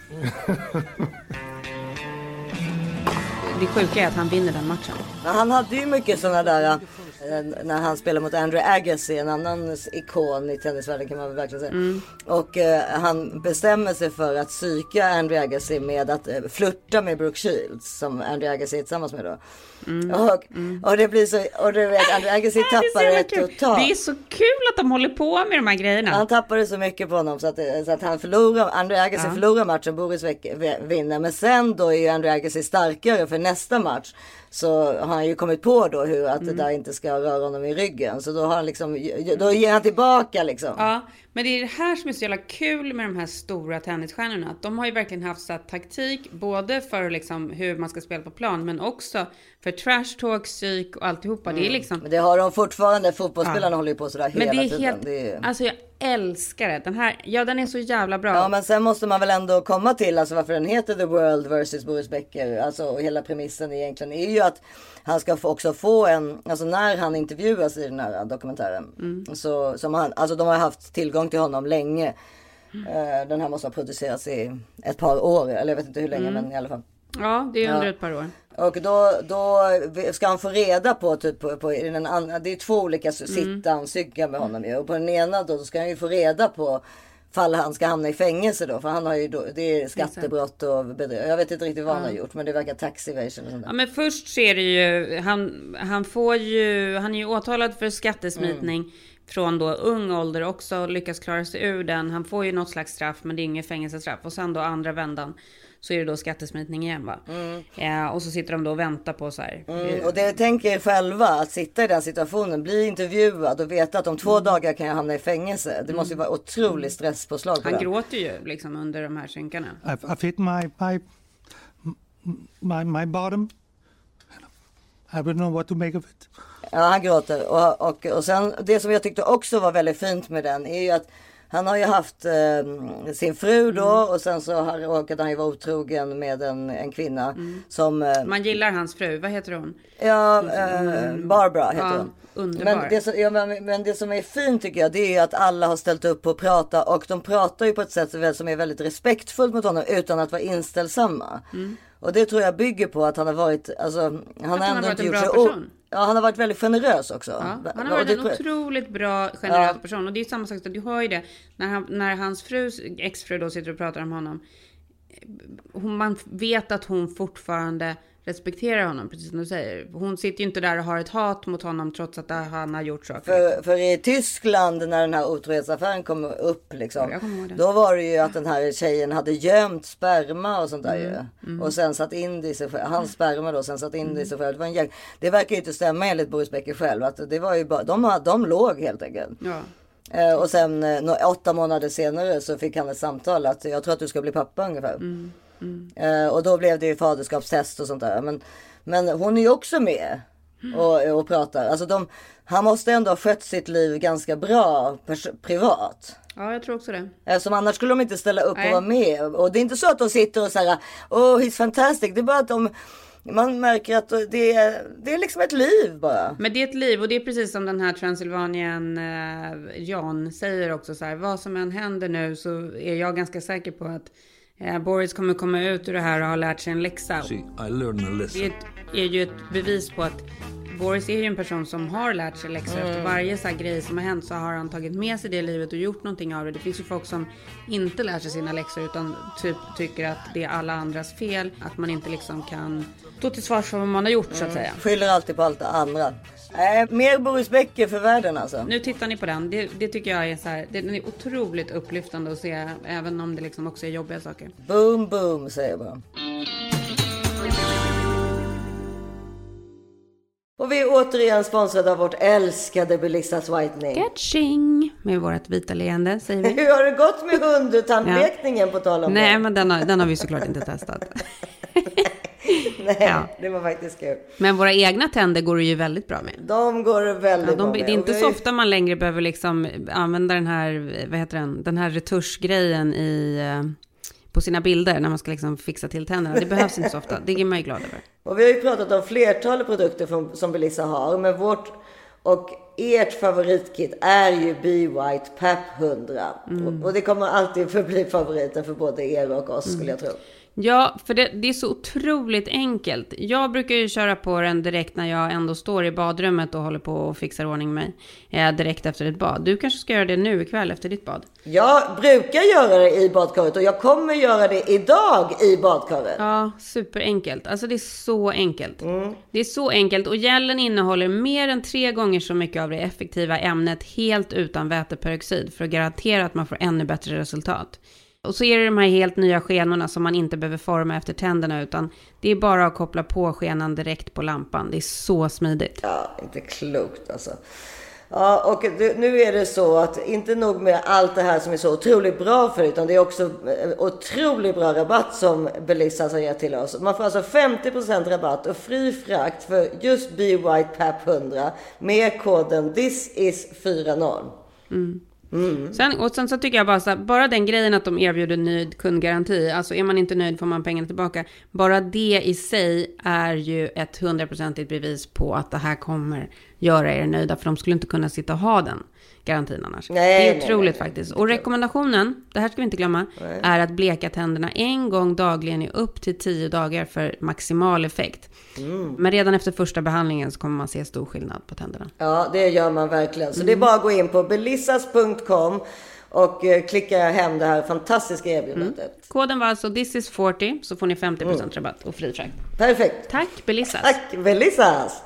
S8: Det sjuka är att han vinner den matchen.
S7: Han hade ju mycket sådana där när han spelade mot Andre Agassi, en annan ikon i tennisvärlden kan man väl verkligen säga. Mm. Och eh, han bestämmer sig för att psyka Andre Agassi med att eh, flirta med Brooke Shields som Andre Agassi är tillsammans med då. Mm. Och, mm. och det blir så, och du vet, Andre Agassi tappar det totalt.
S8: Det är så kul att de håller på med de här grejerna.
S7: Han tappade så mycket på honom så att, så att han förlorar, Andre Agassi ja. förlorar matchen, Boris vinner. Men sen då är ju Andre Agassi starkare för nästa match. Så har han ju kommit på då hur att mm. det där inte ska röra honom i ryggen. Så då har han liksom, då ger han tillbaka liksom.
S8: Ja, men det är det här som är så jävla kul med de här stora tennisstjärnorna. Att de har ju verkligen haft så taktik både för liksom hur man ska spela på plan men också för trash talk, psyk och alltihopa. Mm. Det är liksom...
S7: Men det har de fortfarande, fotbollsspelarna ja. håller ju på sådär hela
S8: men det är
S7: tiden.
S8: Helt... Det är... Alltså jag älskar det. Den här, ja den är så jävla bra.
S7: Ja men sen måste man väl ändå komma till alltså varför den heter The World versus Boris Becker. Alltså och hela premissen egentligen är ju att han ska få också få en, alltså när han intervjuas i den här dokumentären. Mm. Så som han, alltså de har haft tillgång till honom länge. Mm. Uh, den här måste ha producerats i ett par år, eller jag vet inte hur länge mm. men i alla fall.
S8: Ja, det är under ja. ett par år.
S7: Och då, då ska han få reda på typ på, på den andra, det är två olika sittansyggar med honom ju. Och på den ena då, då ska han ju få reda på fall han ska hamna i fängelse då. För han har ju då, det är skattebrott och bedrägeri. Jag vet inte riktigt vad han ja. har gjort men det verkar tax evasion och sånt där.
S8: Ja men först ser det ju, han, han får ju, han är ju åtalad för skattesmitning. Mm. Från då ung ålder också lyckas klara sig ur den. Han får ju något slags straff men det är inget fängelsestraff. Och sen då andra vändan så är det då skattesmitning igen va. Mm. Ja, och så sitter de då och väntar på så här.
S7: Mm. Och det tänker er själva att sitta i den situationen, bli intervjuad och veta att om två mm. dagar kan jag hamna i fängelse. Det mm. måste ju vara otrolig stress på slag på
S8: Han
S7: det.
S8: Gråter ju liksom under de här synkarna.
S13: I've, I've hit my, my, my, my bottom. I don't know what to make of it.
S7: Ja, han gråter. Och, och, och sen, det som jag tyckte också var väldigt fint med den är ju att han har ju haft eh, sin fru då mm. och sen så har, råkade han ju vara otrogen med en, en kvinna mm. som... Eh,
S8: Man gillar hans fru, vad heter hon?
S7: Ja, eh, Barbara heter
S8: ja,
S7: hon.
S8: Underbar.
S7: Men det, som, ja, men, men det som är fint tycker jag, det är ju att alla har ställt upp och prata och de pratar ju på ett sätt som är väldigt respektfullt mot honom utan att vara inställsamma. Mm. Och det tror jag bygger på att han har varit, alltså, han har ändå
S8: han har
S7: inte gjort
S8: sig
S7: o- Ja, han har varit väldigt generös också.
S8: Ja, han har varit en otroligt bra, generös ja. person. Och det är samma sak, du hör ju det. När, han, när hans frus, exfru då sitter och pratar om honom. Hon, man vet att hon fortfarande respekterar honom, precis som du säger. Hon sitter ju inte där och har ett hat mot honom trots att han har gjort saker.
S7: För, för i Tyskland när den här otrohetsaffären kom upp liksom, då var det ju att den här tjejen hade gömt sperma och sånt där mm. ju. Mm. Och sen satt in det i sig själv. Hans sperma då, sen satt in det i sig själv. Det, var en jäk... det verkar ju inte stämma enligt Boris Becker själv. Att det var ju bara, de, de låg helt enkelt. Ja. Eh, och sen eh, åtta månader senare så fick han ett samtal att jag tror att du ska bli pappa ungefär. Mm. Mm. Uh, och då blev det ju faderskapstest och sånt där. Men, men hon är ju också med och, och pratar. Alltså de, han måste ändå ha skött sitt liv ganska bra pers- privat.
S8: Ja, jag tror också det.
S7: Eftersom annars skulle de inte ställa upp Nej. och vara med. Och det är inte så att de sitter och säger oh he's fantastic. Det är bara att de... Man märker att det är, det är liksom ett liv bara.
S8: Men det är ett liv och det är precis som den här Transylvanien eh, Jan säger också så här. Vad som än händer nu så är jag ganska säker på att eh, Boris kommer komma ut ur det här och ha lärt sig en läxa.
S11: See, I learned a lesson.
S8: Det är, ett, är ju ett bevis på att Boris är ju en person som har lärt sig läxor. Mm. Efter varje så här grej som har hänt så har han tagit med sig det i livet och gjort någonting av det. Det finns ju folk som inte lär sig sina läxor utan typ tycker att det är alla andras fel. Att man inte liksom kan stå till svars för vad man har gjort mm. så att säga.
S7: Skyller alltid på allt det andra. Äh, mer Boris Becker för världen alltså.
S8: Nu tittar ni på den. Det, det tycker jag är så här. Den är otroligt upplyftande att se. Även om det liksom också är jobbiga saker.
S7: Boom boom säger jag bara. Och vi är återigen sponsrade av vårt älskade Belissas Whitening.
S8: Catching! Med vårt vita leende, säger vi.
S7: Hur har det gått med hundtandlekningen ja. på tal om
S8: Nej,
S7: det?
S8: men den har, den har vi såklart inte testat.
S7: Nej, ja. det var faktiskt kul.
S8: Men våra egna tänder går det ju väldigt bra med.
S7: De går väldigt ja, de, bra med.
S8: Det är inte så ofta man längre behöver liksom använda den här, vad heter den? Den här retuschgrejen i... på sina bilder när man ska liksom fixa till tänderna. Det behövs inte så ofta. Det är man ju glad över.
S7: Och vi har ju pratat om flertalet produkter från, som Belissa har. Men vårt och ert favoritkit är ju Be White P E P hundra. Mm. Och, och det kommer alltid förbli favoriten för både er och oss, mm. skulle jag tro.
S8: Ja, för det, det är så otroligt enkelt. Jag brukar ju köra på den direkt när jag ändå står i badrummet och håller på och fixar ordning mig eh, direkt efter ett bad. Du kanske ska göra det nu ikväll efter ditt bad?
S7: Jag brukar göra det i badkaret och jag kommer göra det idag i badkaret.
S8: Ja, superenkelt. Alltså det är så enkelt. Mm. Det är så enkelt och gelen innehåller mer än tre gånger så mycket av det effektiva ämnet helt utan väteperoxid för att garantera att man får ännu bättre resultat. Och så är det de här helt nya skenorna som man inte behöver forma efter tänderna, utan det är bara att koppla på skenan direkt på lampan. Det är så smidigt.
S7: Ja, inte klokt alltså. Ja, och nu är det så att inte nog med allt det här som är så otroligt bra för, utan det är också otroligt bra rabatt som Belissa har gett till oss. Man får alltså femtio procent rabatt och fri frakt för just Be White P E P hundra med koden This is fyrtio. Mm. Mm.
S8: Sen, och sen så tycker jag bara så här, bara den grejen att de erbjuder nöjd kundgaranti, alltså är man inte nöjd får man pengarna tillbaka, bara det i sig är ju ett hundraprocentigt bevis på att det här kommer göra er nöjda, för de skulle inte kunna sitta och ha den garantin annars. Nej, det är otroligt nej, nej, faktiskt. Och rekommendationen, det här ska vi inte glömma, nej. är att bleka tänderna en gång dagligen i upp till tio dagar för maximal effekt. Mm. Men redan efter första behandlingen så kommer man se stor skillnad på tänderna.
S7: Ja, det gör man verkligen. Så mm. det är bara att gå in på belissas punkt com och eh, klicka hem det här fantastiska erbjudandet. Mm.
S8: Koden var alltså This is fyrtio, så får ni femtio procent mm. rabatt och fri frakt.
S7: Perfekt.
S8: Tack Belissas.
S7: Tack Belissas.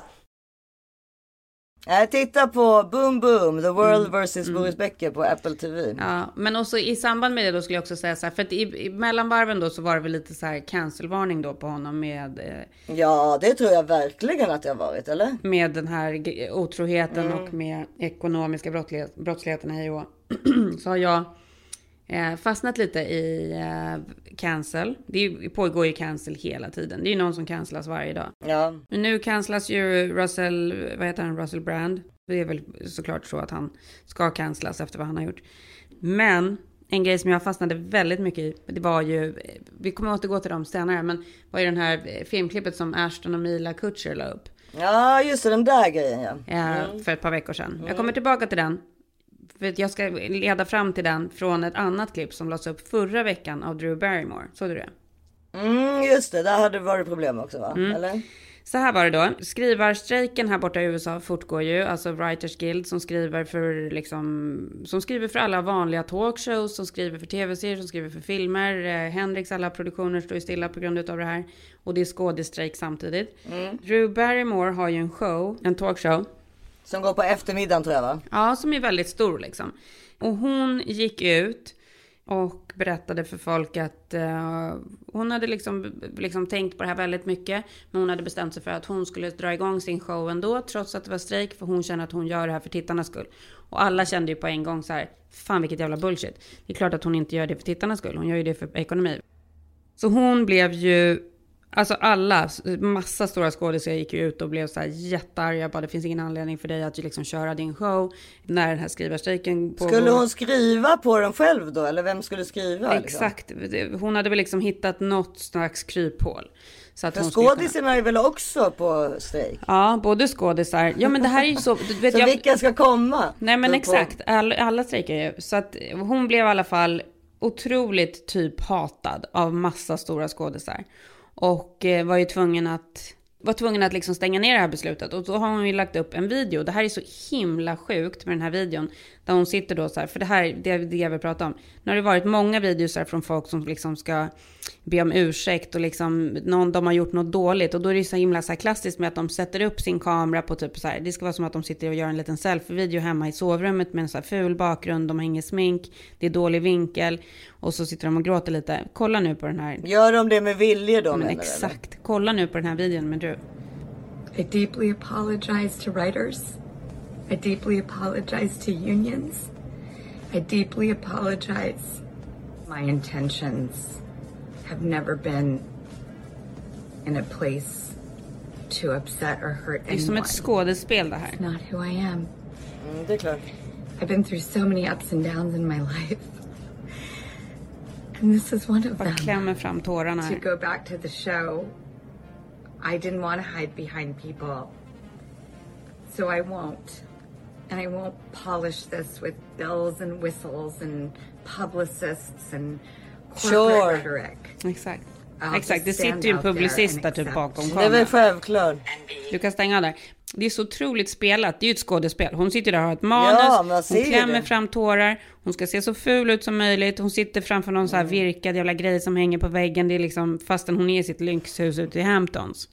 S7: Jag tittar på Boom Boom, The World mm. versus mm. Boris Becker på Apple T V.
S8: Ja, men också i samband med det då skulle jag också säga så här, för att i, i mellanvarven då så var det väl lite så här cancelvarning då på honom med... Eh,
S7: ja, det tror jag verkligen att det har varit, eller?
S8: Med den här otroheten mm. och med ekonomiska brottslighet, brottsligheten här och så har jag eh, fastnat lite i eh, cancel. Det är, pågår ju cancel hela tiden. Det är ju någon som cancelas varje dag.
S7: Ja.
S8: Men nu cancelas ju Russell, vad heter han, Russell Brand. Det är väl såklart så att han ska cancelas efter vad han har gjort. Men en grej som jag fastnade väldigt mycket i, det var ju, vi kommer återgå till dem senare, men var ju den här filmklippet som Ashton och Mila Kutcher la upp.
S7: Ja, just det, den där grejen, ja.
S8: Mm. För ett par veckor sedan. Mm. Jag kommer tillbaka till den. För jag ska leda fram till den från ett annat klipp som lades upp förra veckan av Drew Barrymore. Såg du det?
S7: Mm, just det, där hade det varit problem också, va?
S8: Mm.
S7: Eller?
S8: Så här var det då. Skrivarstrejken här borta i U S A fortgår ju. Alltså Writers Guild som skriver för liksom, som skriver för alla vanliga talkshows, som skriver för tv-serier, som skriver för filmer. Eh, Hendrix alla produktioner står ju stilla på grund av det här. Och det är skådestrejk samtidigt. Mm. Drew Barrymore har ju en show, en talkshow.
S7: Som går på eftermiddagen tror jag, va?
S8: Ja, som är väldigt stor liksom. Och hon gick ut och berättade för folk att uh, hon hade liksom, liksom tänkt på det här väldigt mycket. Men hon hade bestämt sig för att hon skulle dra igång sin show ändå, trots att det var strejk. För hon känner att hon gör det här för tittarnas skull. Och alla kände ju på en gång så här, fan vilket jävla bullshit. Det är klart att hon inte gör det för tittarnas skull. Hon gör ju det för ekonomi. Så hon blev ju... Alltså alla, massa stora skådespelare gick ju ut och blev så här jättearga. Bara, det finns ingen anledning för dig att liksom köra din show när den här skrivarstrejken pågår.
S7: Skulle hon skriva på den själv då? Eller vem skulle skriva?
S8: Exakt, liksom? Hon hade väl liksom hittat något slags kryphål. Så att
S7: för skådisarna är väl också på strejk?
S8: Ja, både skådisar. Ja, men det här är ju så... Vet
S7: så
S8: jag,
S7: vilka ska komma?
S8: Nej, men exakt. Alla, alla strejkar ju. Så att hon blev i alla fall otroligt typ hatad av massa stora skådisar. Och eh, var ju tvungen att var tvungen att liksom stänga ner det här beslutet. Och då har hon ju lagt upp en video. Det här är så himla sjukt med den här videon. Där hon sitter då så här. För det här det är det jag vill prata om. Nu har det varit många videos här från folk som liksom ska be om ursäkt. Och liksom någon, de har gjort något dåligt. Och då är det så himla så här klassiskt med att de sätter upp sin kamera på typ så här. Det ska vara som att de sitter och gör en liten selfie-video hemma i sovrummet. Med en så här ful bakgrund. De har ingen smink. Det är dålig vinkel. Och så sitter de och gråter lite. Kolla nu på den här.
S7: Gör de det med vilje då?
S8: Men exakt. Eller? Kolla nu på den här videon med Drew.
S14: I deeply apologize to writers. I deeply apologize to unions. I deeply apologize. My intentions have never been in a place to upset or hurt anyone.
S8: Det är som ett skådespel det här.
S14: It's not who I am.
S7: Mm, det är klart.
S14: I've been through so many ups and downs in my life. And this is one of
S8: Bara
S14: them.
S8: klämmer fram tårarna
S14: To
S8: här.
S14: go back to the show, I didn't want to hide behind people. So I won't. And I won't polish this with bells and whistles and publicists and corporate
S7: Sure.
S14: rhetoric.
S8: Exakt.
S14: I'll
S8: Exakt, det
S14: just stand
S8: sitter ju en
S14: out there
S8: publicist
S14: and
S8: där typ
S14: accept.
S8: bakom
S7: Det är väl
S8: kameran.
S7: självklart.
S8: Du kan stänga av där. Det är så otroligt spelat. Det är ju ett skådespel. Hon sitter där och har ett manus.
S7: Ja, man ser
S8: hon klämmer
S7: det.
S8: fram tårar. Hon ska se så ful ut som möjligt. Hon sitter framför någon så här virkad jävla grej som hänger på väggen. Det är liksom, fastän hon är i sitt lyxhus ute i Hamptons.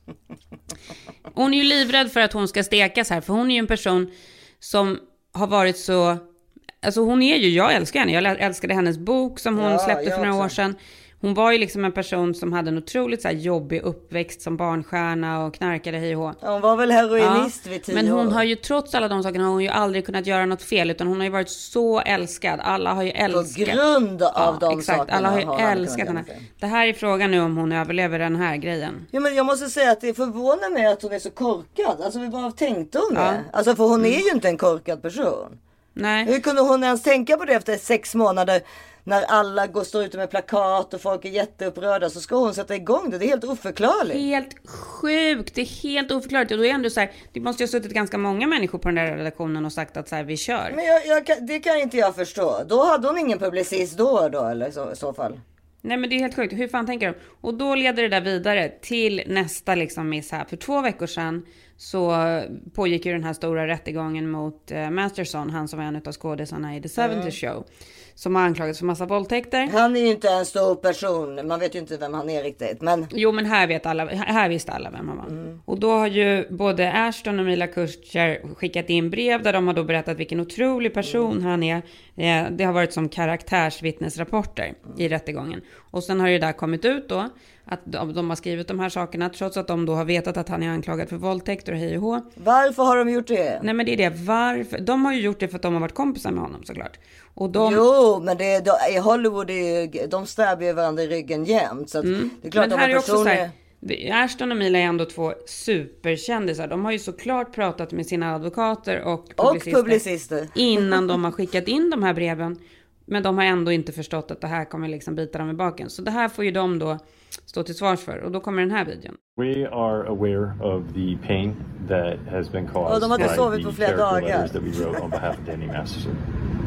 S8: Hon är ju livrädd för att hon ska stekas här. För hon är ju en person som har varit så... Alltså hon är ju, jag älskar henne. Jag älskade hennes bok som hon
S7: Ja,
S8: släppte
S7: jag
S8: för några år
S7: också.
S8: sedan. Hon var ju liksom en person som hade en otroligt så här jobbig uppväxt som barnstjärna och knarkade hej och hå.
S7: Hon var väl heroinist vid tio
S8: Men hon
S7: år.
S8: har ju trots alla de sakerna har hon ju aldrig kunnat göra något fel, utan hon har ju varit så älskad. Alla har ju älskat.
S7: På grund av
S8: ja,
S7: de
S8: exakt.
S7: sakerna
S8: Alla har ju
S7: har han
S8: älskat
S7: kunnat
S8: henne.
S7: göra fel.
S8: Det här är frågan nu om hon överlever den här grejen.
S7: Ja, men jag måste säga att det förvånar mig att hon är så korkad. Alltså vi bara tänkte hon
S8: Ja.
S7: det. Alltså för hon är ju inte en korkad person.
S8: Nej.
S7: Hur kunde hon ens tänka på det efter sex månader? När alla går står ute med plakat och folk är jätteupprörda, så ska hon sätta igång det. Det är helt oförklarligt.
S8: Helt sjukt, det är helt oförklarligt. Och då är ändå så här, det måste ju ha suttit ganska många människor på den där redaktionen och sagt att så här, vi kör.
S7: Men jag, jag, kan- det kan inte jag förstå. Då hade hon ingen publicist då, då eller så, i så fall.
S8: Nej, men det är helt sjukt. Hur fan tänker de? Och då leder det där vidare till nästa liksom miss här. För två veckor sedan så pågick ju den här stora rättegången mot eh, Masterson, han som var en av skådespelarna i The seventies Show, som har anklagats för massa våldtäkter.
S7: Han är ju inte en stor person. Man vet ju inte vem han är riktigt. Men...
S8: Jo, men här vet alla, här visste alla vem han var.
S7: Mm.
S8: Och då har ju både Ashton och Mila Kushner skickat in brev där de har då berättat vilken otrolig person
S7: Mm.
S8: han är. Eh, Det har varit som karaktärsvittnesrapporter
S7: Mm.
S8: i rättegången. Och sen har det där kommit ut då att de, de har skrivit de här sakerna trots att de då har vetat att han är anklagad för våldtäkt och hej och hå.
S7: Varför har de gjort det?
S8: Nej, men det är det. Varför? De har ju gjort det för att de har varit kompisar med honom såklart. Och de...
S7: Jo, men det, de, i Hollywood är ju, de stäber ju varandra i ryggen jämt. Så att
S8: Mm.
S7: det är klart
S8: Men
S7: att
S8: här
S7: de
S8: är också så
S7: personer...
S8: här, det- Ashton och Mila är ändå två superkändisar. De har ju såklart pratat med sina advokater och publicister,
S7: Och publicister.
S8: innan de har skickat in de här breven. Men de har ändå inte förstått att det här kommer liksom bita dem i baken. Så det här får ju de då stå till svars för. Och då kommer den här videon.
S15: We are aware of the pain that has been caused
S7: Och de har inte
S15: by
S7: sovit
S15: the
S7: på flera
S15: character
S7: dagar.
S15: letters that we wrote on behalf of Danny Masterson.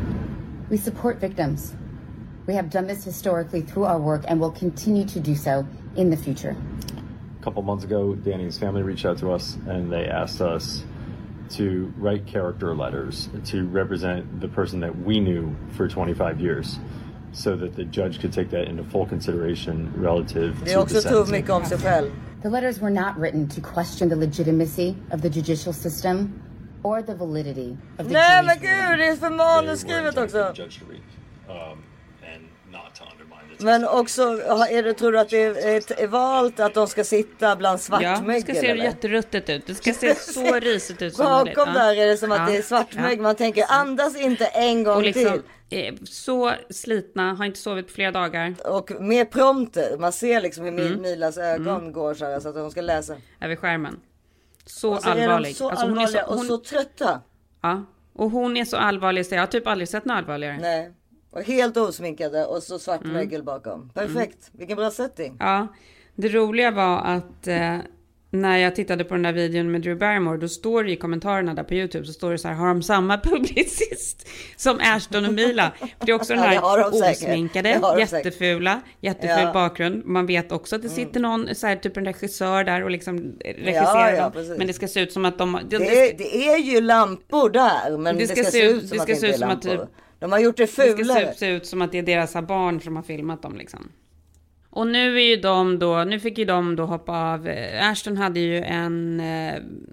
S16: We support victims. We have done this historically through our work and will continue to do so in the future.
S15: A couple months ago, Danny's family reached out to us and they asked us to write character letters to represent the person that we knew for twenty-five years, so that the judge could take that into full consideration relative
S7: Det är
S15: to
S7: också
S15: the
S7: tog
S15: sentencing.
S7: mycket om sig själv.
S16: The letters were not written to question the legitimacy of the judicial system or the validity of the
S7: Nej
S16: jury's
S7: men gud, det är för manusskrivet också.
S15: The judge to read, um, and not to undermine the
S7: Men också, är det, tror du att det är, är valt att de ska sitta bland
S8: Ja,
S7: svartmögel?
S8: det ska se
S7: eller?
S8: jätteruttet ut. Det ska se så risigt ut som möjligt.
S7: Bakom
S8: Ja.
S7: där är det som att
S8: Ja.
S7: det är svartmögel.
S8: Ja.
S7: Man tänker, andas inte en gång
S8: Och liksom,
S7: till.
S8: eh, så slitna, har inte sovit på flera dagar.
S7: Och med prompter. Man ser liksom hur
S8: Mm.
S7: Milas ögon går så här, så att de ska läsa.
S8: Över skärmen. Så
S7: Och så är de
S8: allvarlig.
S7: så
S8: Alltså, hon är
S7: allvarliga
S8: så,
S7: och
S8: hon,
S7: så trötta.
S8: Ja, och hon är så allvarlig så jag har typ aldrig sett något allvarligare.
S7: Nej. Och helt osminkade och så svart
S8: Mm.
S7: mögel bakom. Perfekt. Vilken bra setting.
S8: Ja, det roliga var att eh, när jag tittade på den där videon med Drew Barrymore, då står det i kommentarerna där på YouTube, så står det så här, har de samma publicist som Ashton och Mila? För det är också den
S7: Ja, det har
S8: här
S7: de säkert.
S8: osminkade,
S7: Det har de säkert.
S8: jättefula, jätteful
S7: Ja.
S8: bakgrund. Man vet också att det sitter någon, så här, typ en regissör där och liksom regisserar
S7: Ja, ja,
S8: dem.
S7: precis.
S8: Men det ska se ut som att de...
S7: Det är, det är ju lampor där, men det ska, se ut som
S8: det
S7: att
S8: ska
S7: det
S8: se
S7: inte
S8: ut
S7: är
S8: som att
S7: lampor.
S8: typ,
S7: De har gjort det
S8: det ska
S7: fulare.
S8: se, se ut som att det är deras barn som har filmat dem liksom. Och nu är ju de då, nu fick ju de då hoppa av. Ashton hade ju en eh,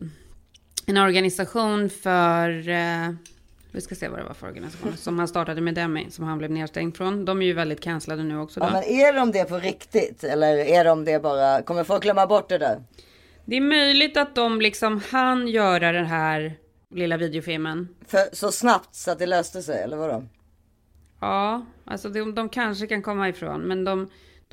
S8: en organisation för eh, vi ska se vad det var för organisation som han startade med Demi, som han blev nedstängd från. De är ju väldigt cancellade nu också då.
S7: Ja, men är de det på riktigt? Eller är de det bara, kommer folk glömma bort det där?
S8: Det är möjligt att de liksom hann göra den här lilla videofilmen.
S7: För, så snabbt så att det löste sig, eller vadå?
S8: Ja, alltså de, de kanske kan komma ifrån, men de,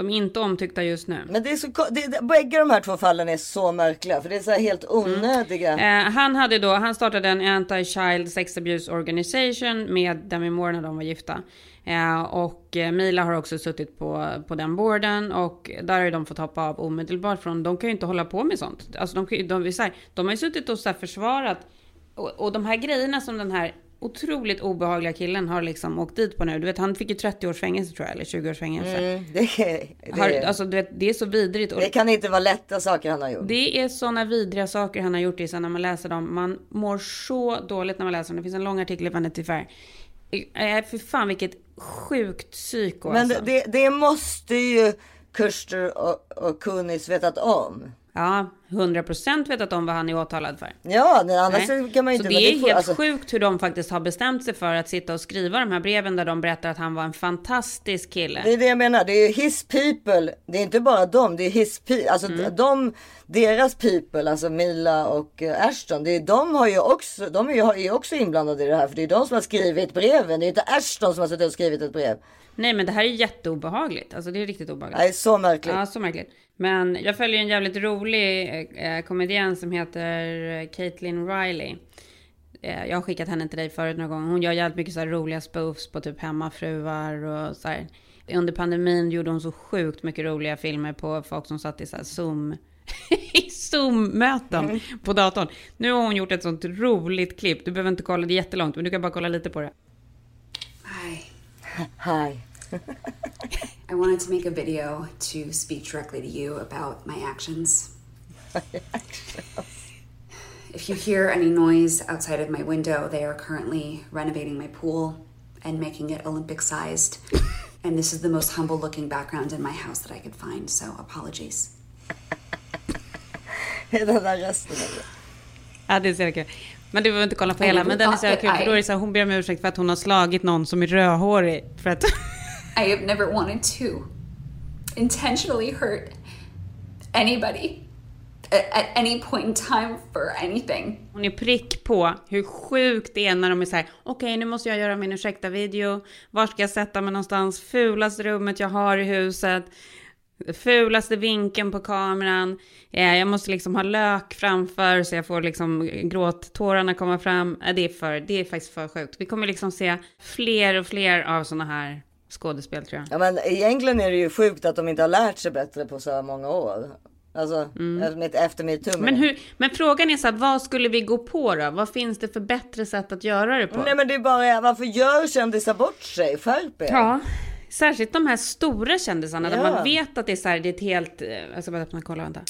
S8: De är inte omtyckta just nu.
S7: Men det är så, det, bägge de här två fallen är så märkliga. För det är så här helt onödiga.
S8: Mm. Eh, han hade då, han startade en anti-child sex abuse organization med Demi Moore när de var gifta. Eh, och eh, Mila har också suttit på, på den boarden. Och där har de fått hoppa av omedelbart från. De kan ju inte hålla på med sånt. Alltså de, de, de, de, de har ju suttit och så här försvarat. Och, och de här grejerna som den här otroligt obehagliga killen har liksom åkt dit på nu. Du vet, han fick ju trettio års fängelse tror jag, eller tjugo års fängelse. Mm,
S7: det, det,
S8: har, alltså, du vet, det är så vidrigt.
S7: Det kan inte vara lätta saker han har gjort.
S8: Det är såna vidriga saker han har gjort i sen när man läser dem. Man mår så dåligt när man läser dem. Det finns en lång artikel i Vanity Fair. Äh, för fan vilket sjukt psyko.
S7: Men
S8: alltså.
S7: det, det måste ju Kuster och, och Kunis vetat om.
S8: Ja, hundra procent vetat om vad han är åtalad för.
S7: Ja, nej, annars Nej. kan man inte...
S8: Så det är det får, helt alltså... sjukt hur de faktiskt har bestämt sig för att sitta och skriva de här breven där de berättar att han var en fantastisk kille.
S7: Det är det jag menar, det är his people. Det är inte bara dem, det är his people. Alltså mm. de, deras people, alltså Mila och Ashton, det är, de har ju också, de är ju är ju också inblandade i det här. För det är de som har skrivit breven, det är inte Ashton som har suttit och skrivit ett brev.
S8: Nej, men det här är jätteobehagligt. Alltså det är riktigt obehagligt.
S7: Det är så märkligt.
S8: Ja, så märkligt. Men jag följer en jävligt rolig eh, komedian som heter Caitlin Riley. Eh, jag har skickat henne till dig förut någon gång. Hon gör jävligt mycket så här roliga spoofs på typ hemmafruar och så här. Under pandemin gjorde hon så sjukt mycket roliga filmer på folk som satt i så här Zoom i Zoom-möten mm. på datorn. Nu har hon gjort ett sånt roligt klipp. Du behöver inte kolla det jättelångt, men du kan bara kolla lite på det.
S17: Hi.
S7: Hi.
S17: I wanted to make a video to speak directly to you about my actions.
S7: My actions.
S17: If you hear any noise outside of my window, they are currently renovating my pool and making it Olympic-sized. And this is the most humble-looking background in my house that I could find, so apologies.
S7: Den där rösten.
S8: Ja, det är så kul. Men du behöver inte kolla på hela, men den är så kul. För då är det så här, hon ber om ursäkt för att hon har slagit någon som är rödhårig. För att...
S17: I have never wanted to intentionally hurt anybody at any point in time for anything.
S8: Hon är prick på hur sjukt det är när de är så här: okej, okay, nu måste jag göra min ursäkta video. Var ska jag sätta mig någonstans? Fulaste rummet jag har i huset. Fulaste vinkeln på kameran. Jag måste liksom ha lök framför så jag får liksom gråttårarna komma fram. Det är, för, det är faktiskt för sjukt. Vi kommer liksom se fler och fler av såna här skådespel, tror jag.
S7: Ja, men egentligen är det ju sjukt att de inte har lärt sig bättre på så många år. Alltså, mm. efter MeToo.
S8: Men, hur, men frågan är så här, vad skulle vi gå på då? Vad finns det för bättre sätt att göra det på?
S7: Nej, men det är bara, varför gör kändisar bort sig? Skärp er.
S8: Ja, särskilt de här stora kändisarna, ja. Där man vet att det är så här, det är ett helt... Jag ska bara öppna och kolla, vänta.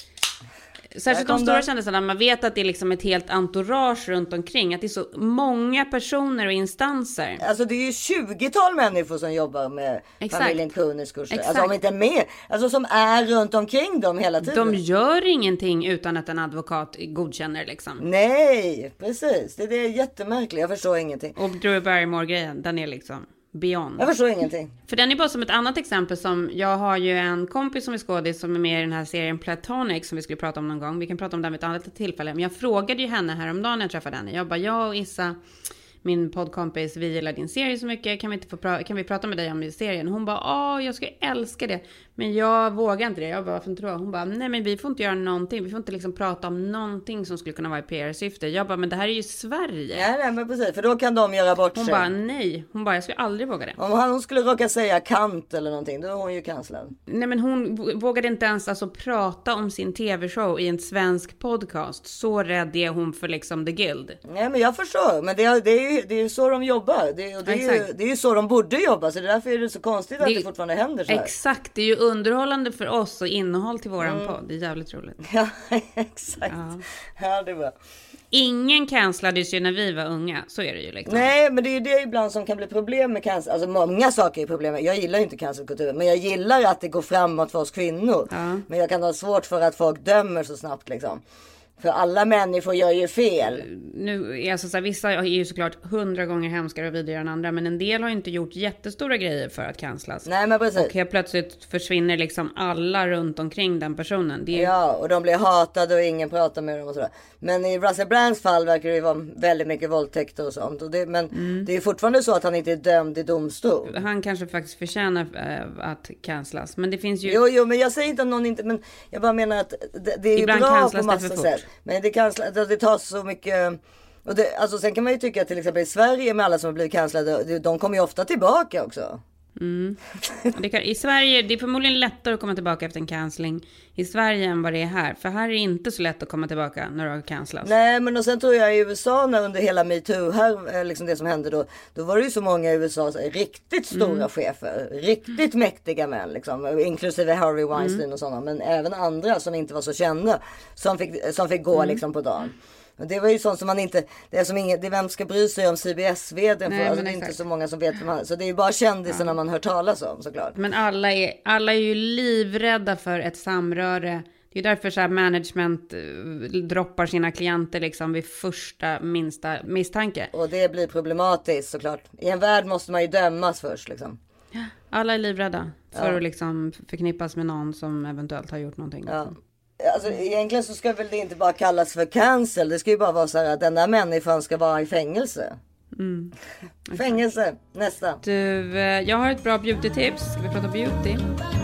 S8: Särskilt de stora kändisarna, man vet att det är liksom ett helt entourage runt omkring. Att det är så många personer och instanser.
S7: Alltså det är ju tjugotal människor som jobbar med Exakt. familjen Kunis kurser. Alltså om inte mer. Alltså som är runt omkring dem hela tiden.
S8: De gör ingenting utan att en advokat godkänner liksom.
S7: Nej, precis. Det, det är jättemärkligt. Jag förstår ingenting.
S8: Och Drew Barrymore-grejen, den är liksom... beyond.
S7: Jag förstår ingenting.
S8: För den är bara som ett annat exempel som, jag har ju en kompis som är skådis som är med i den här serien Platonic som vi skulle prata om någon gång. Vi kan prata om den vid ett annat tillfälle. Men jag frågade ju henne häromdagen när jag träffade henne. Jag bara, jag och Issa, min poddkompis, vi gillar din serie så mycket. Kan vi, inte få pra- kan vi prata med dig om serien? Hon bara, ja, jag ska älska det. Men jag vågar inte det. Jag bara, varför inte då? Hon bara, nej men vi får inte göra någonting. Vi får inte liksom prata om någonting som skulle kunna vara i P R-syfte. Jag bara, men det här är ju Sverige.
S7: Ja, nej, men precis. För då kan de göra bort
S8: hon
S7: sig.
S8: Hon bara, nej. Hon bara, jag skulle aldrig våga det.
S7: Om hon skulle råka säga kant eller någonting, då är hon ju kanslad.
S8: Nej, men hon vågade inte ens alltså prata om sin tv-show i en svensk podcast. Så rädd är hon för liksom The Guild.
S7: Nej, men jag förstår. Men det är, det är ju det är så de jobbar. Det är, det är, ju, det är ju så de borde jobba. Så därför är det så konstigt att det, det fortfarande händer så här.
S8: Exakt, det är ju underhållande för oss och innehåll till våran mm. podd. Det är jävligt roligt.
S7: Ja, exakt. Ja, ja det var.
S8: Ingen cancelades ju när vi var unga. Så är det ju liksom.
S7: Nej, men det är ju det ibland som kan bli problem med cancel. Alltså många saker är problem. Jag gillar ju inte cancelkulturen. Men jag gillar att det går framåt för oss kvinnor. Ja. Men jag kan ha svårt för att folk dömer så snabbt liksom. För alla människor gör ju fel.
S8: Nu är alltså så här, vissa är ju såklart hundra gånger hemskare och vidare än andra. Men en del har ju inte gjort jättestora grejer för att canclas.
S7: Nej, men precis.
S8: Och helt plötsligt försvinner liksom alla runt omkring den personen. Det är...
S7: Ja, och de blir hatade och ingen pratar med dem och sådär. Men i Russell Brands fall verkar det ju vara väldigt mycket våldtäkter och sånt. Och det, men mm. det är fortfarande så att han inte är dömd i domstol.
S8: Han kanske faktiskt förtjänar äh, att canclas. Men det finns ju...
S7: Jo, jo, men jag säger inte att någon inte... Men jag bara menar att det, det är
S8: ibland
S7: ju bra på
S8: det
S7: massa sätt. Men det, kanslas, det tar så mycket... Och det, alltså sen kan man ju tycka att till exempel i Sverige med alla som har blivit kanslade, de kommer ju ofta tillbaka också.
S8: Mm. Det kan, i Sverige, det är förmodligen lättare att komma tillbaka efter en cancelling i Sverige än vad det är här. För här är det inte så lätt att komma tillbaka när du har cancelats.
S7: Nej, men och sen tror jag i U S A när under hela MeToo, här liksom det som hände då, då var det ju så många i U S A riktigt stora mm. chefer, riktigt mäktiga män liksom, inklusive Harvey Weinstein mm. och sådana, men även andra som inte var så kända som fick, som fick gå mm. liksom på dagen. Och det var ju sånt som man inte, det är som inget, det är vem ska bry sig om C B S-vdn för, alltså det är inte så många som vet vem han, så det är ju bara kändisarna ja. man hör talas om såklart.
S8: Men alla är, alla är ju livrädda för ett samröre. Det är därför så här management droppar sina klienter liksom vid första minsta misstanke.
S7: Och det blir problematiskt såklart. I en värld måste man ju dömas först liksom.
S8: Alla är livrädda för
S7: ja.
S8: att liksom förknippas med någon som eventuellt har gjort någonting.
S7: Ja.
S8: Liksom.
S7: Alltså egentligen så ska väl det inte bara kallas för cancel. Det ska ju bara vara så här att den där människan ska vara i fängelse.
S8: Mm. Okay.
S7: Fängelse, nästa.
S8: Du, jag har ett bra beauty-tips. Ska vi prata beauty?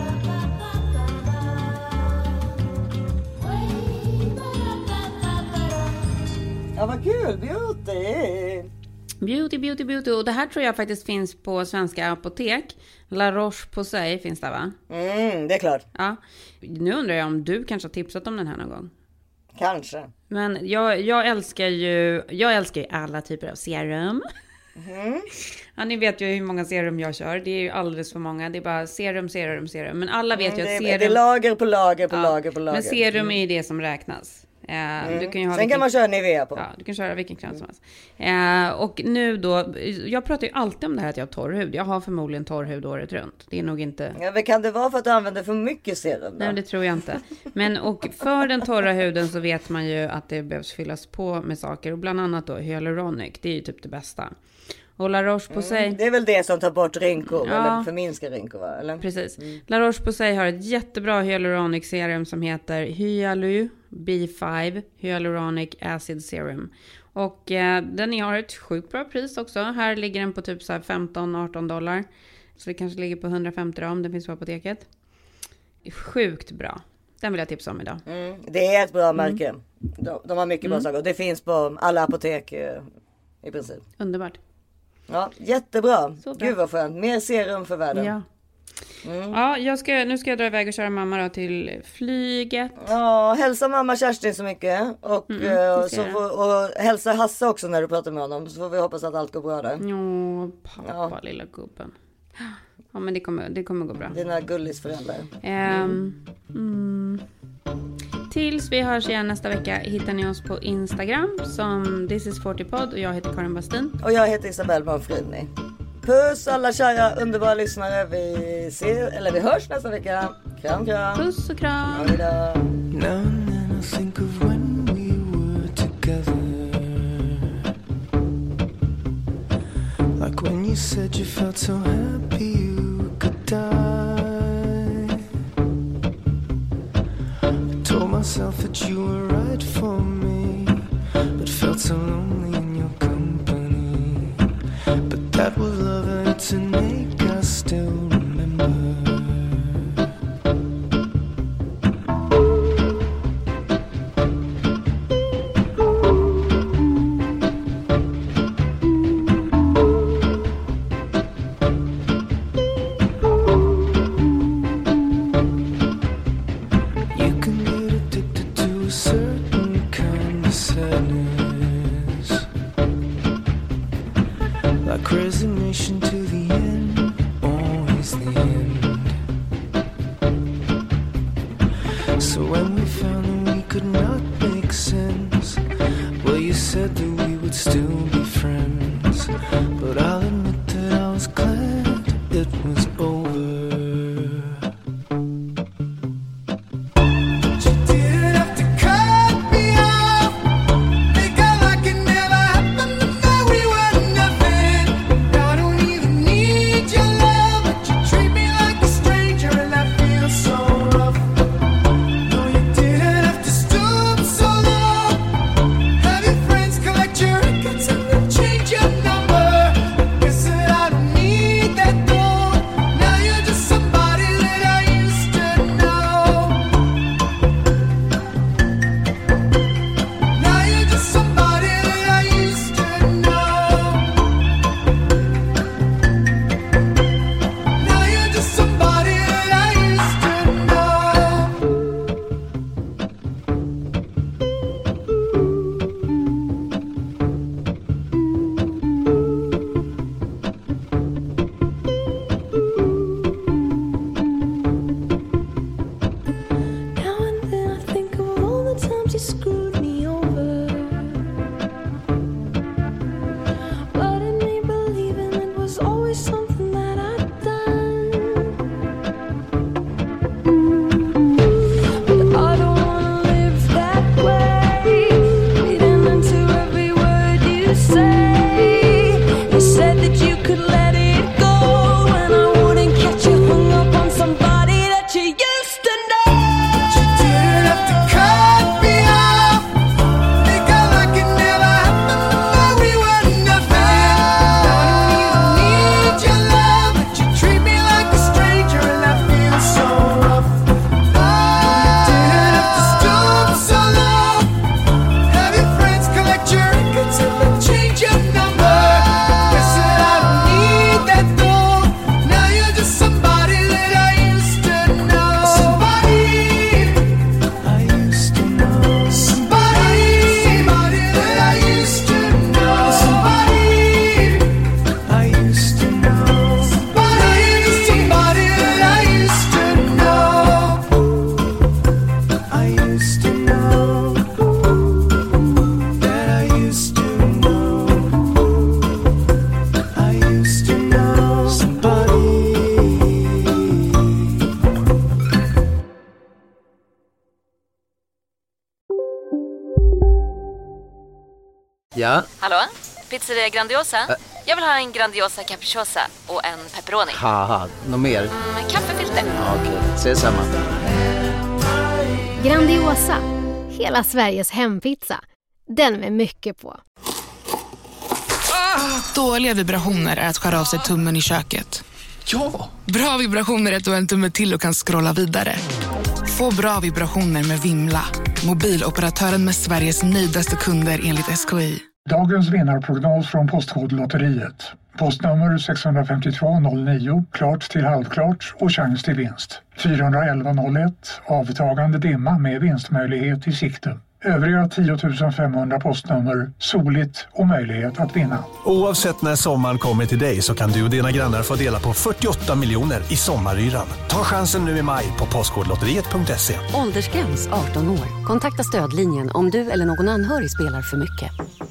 S7: Ja, vad kul, beauty.
S8: Beauty, beauty, beauty. Och det här tror jag faktiskt finns på svenska apotek. La Roche-Posay finns där, va?
S7: Mm, det är klart.
S8: Ja. Nu undrar jag om du kanske har tipsat om den här någon gång.
S7: Kanske.
S8: Men jag, jag älskar ju jag älskar ju alla typer av serum.
S7: Mm.
S8: Ja, ni vet ju hur många serum jag kör. Det är ju alldeles för många. Det är bara serum, serum, serum. Men alla vet
S7: mm,
S8: ju att
S7: det,
S8: serum...
S7: Det är lager på lager på ja, lager på lager.
S8: Men serum mm. är ju det som räknas.
S7: Mm.
S8: Du kan ju ha
S7: Sen
S8: vilken,
S7: kan man köra Nivea på.
S8: Ja, du kan köra vilken kräm som helst. Eh, och nu då, jag pratar ju alltid om det här att jag har torr hud. Jag har förmodligen torr hud året runt. Det är nog inte...
S7: Ja, men kan det vara för att du använder för mycket serum då?
S8: Nej, det tror jag inte. Men och för den torra huden så vet man ju att det behövs fyllas på med saker. Och bland annat då hyaluronic, det är ju typ det bästa. Och La Roche-Posay...
S7: Mm, det är väl det som tar bort rynkor,
S8: ja,
S7: eller förminskar rynkor, va? Eller?
S8: Precis. Mm. La Roche-Posay har ett jättebra hyaluronic serum som heter Hyalu B fem Hyaluronic Acid Serum. Och eh, den har ett sjukt bra pris också. Här ligger den på typ så här femton arton dollar. Så det kanske ligger på hundrafemtio då, om den finns på apoteket. Sjukt bra. Den vill jag tipsa om idag.
S7: Mm, det är ett bra märke.
S8: Mm.
S7: De, de har mycket bra
S8: mm.
S7: saker. Och det finns på alla apotek eh, i princip.
S8: Underbart.
S7: Ja, jättebra.
S8: Så bra.
S7: Gud vad skönt. Mer serum för världen.
S8: Ja.
S7: Mm.
S8: Ja, jag ska, nu ska jag dra iväg och köra mamma då till flyget.
S7: Ja, hälsa mamma Kerstin så mycket. Och,
S8: Mm,
S7: uh, så får, och hälsa Hasse också när du pratar med honom. Så får vi hoppas att allt går bra där.
S8: Jo, pappa, ja. Lilla gubben. Ja, men det kommer, det kommer gå bra.
S7: Dina gullisföräldrar.
S8: Um, mm. Tills vi hörs igen nästa vecka hittar ni oss på Instagram som This is forty pod och jag heter Karin Bastin.
S7: Och jag heter Isabelle Bonfrini. Puss alla kära underbara lyssnare. Vi ser, eller vi hörs nästa vecka. Kram, kram.
S8: Puss och kram.
S7: Hejdå.
S18: Now and then I think of when we were together. Like when you said you felt so happy you could die. I told myself that you were right for me, but felt so lonely in your company. But that was love and to make us still remember. Resignation to the end, always the end. So when we found that we could not make sense, well, you said that we would still be friends. But I'll admit that I was glad it was over. But you didn't have to cut me off.
S19: Ja?
S4: Hallå? Pizzeria Grandiosa?
S19: Ä-
S4: Jag vill ha en Grandiosa capriciosa och en pepperoni.
S19: Haha, något mer?
S4: Mm, kaffefilter.
S19: Ja, okej, okay. Ses samma.
S20: Grandiosa, hela Sveriges hempizza. Den med mycket på.
S21: Ah, dåliga vibrationer är att skära av sig tummen i köket.
S2: Ja!
S21: Bra vibrationer är att du har en tumme till och kan scrolla vidare. Få bra vibrationer med Vimla. Mobiloperatören med Sveriges nöjdaste kunder enligt S K I.
S22: Dagens vinnarprognos från Postkodlotteriet. Postnummer sex fem två noll nio, klart till halvklart och chans till vinst. fyra elva noll ett, avtagande dimma med vinstmöjlighet i sikte. Övriga tio tusen femhundra postnummer, soligt och möjlighet att vinna.
S23: Oavsett när sommaren kommer till dig så kan du och dina grannar få dela på fyrtioåtta miljoner i sommaryran. Ta chansen nu i maj på postkodlotteriet punkt se.
S24: Åldersgräns arton år. Kontakta stödlinjen om du eller någon anhörig spelar för mycket.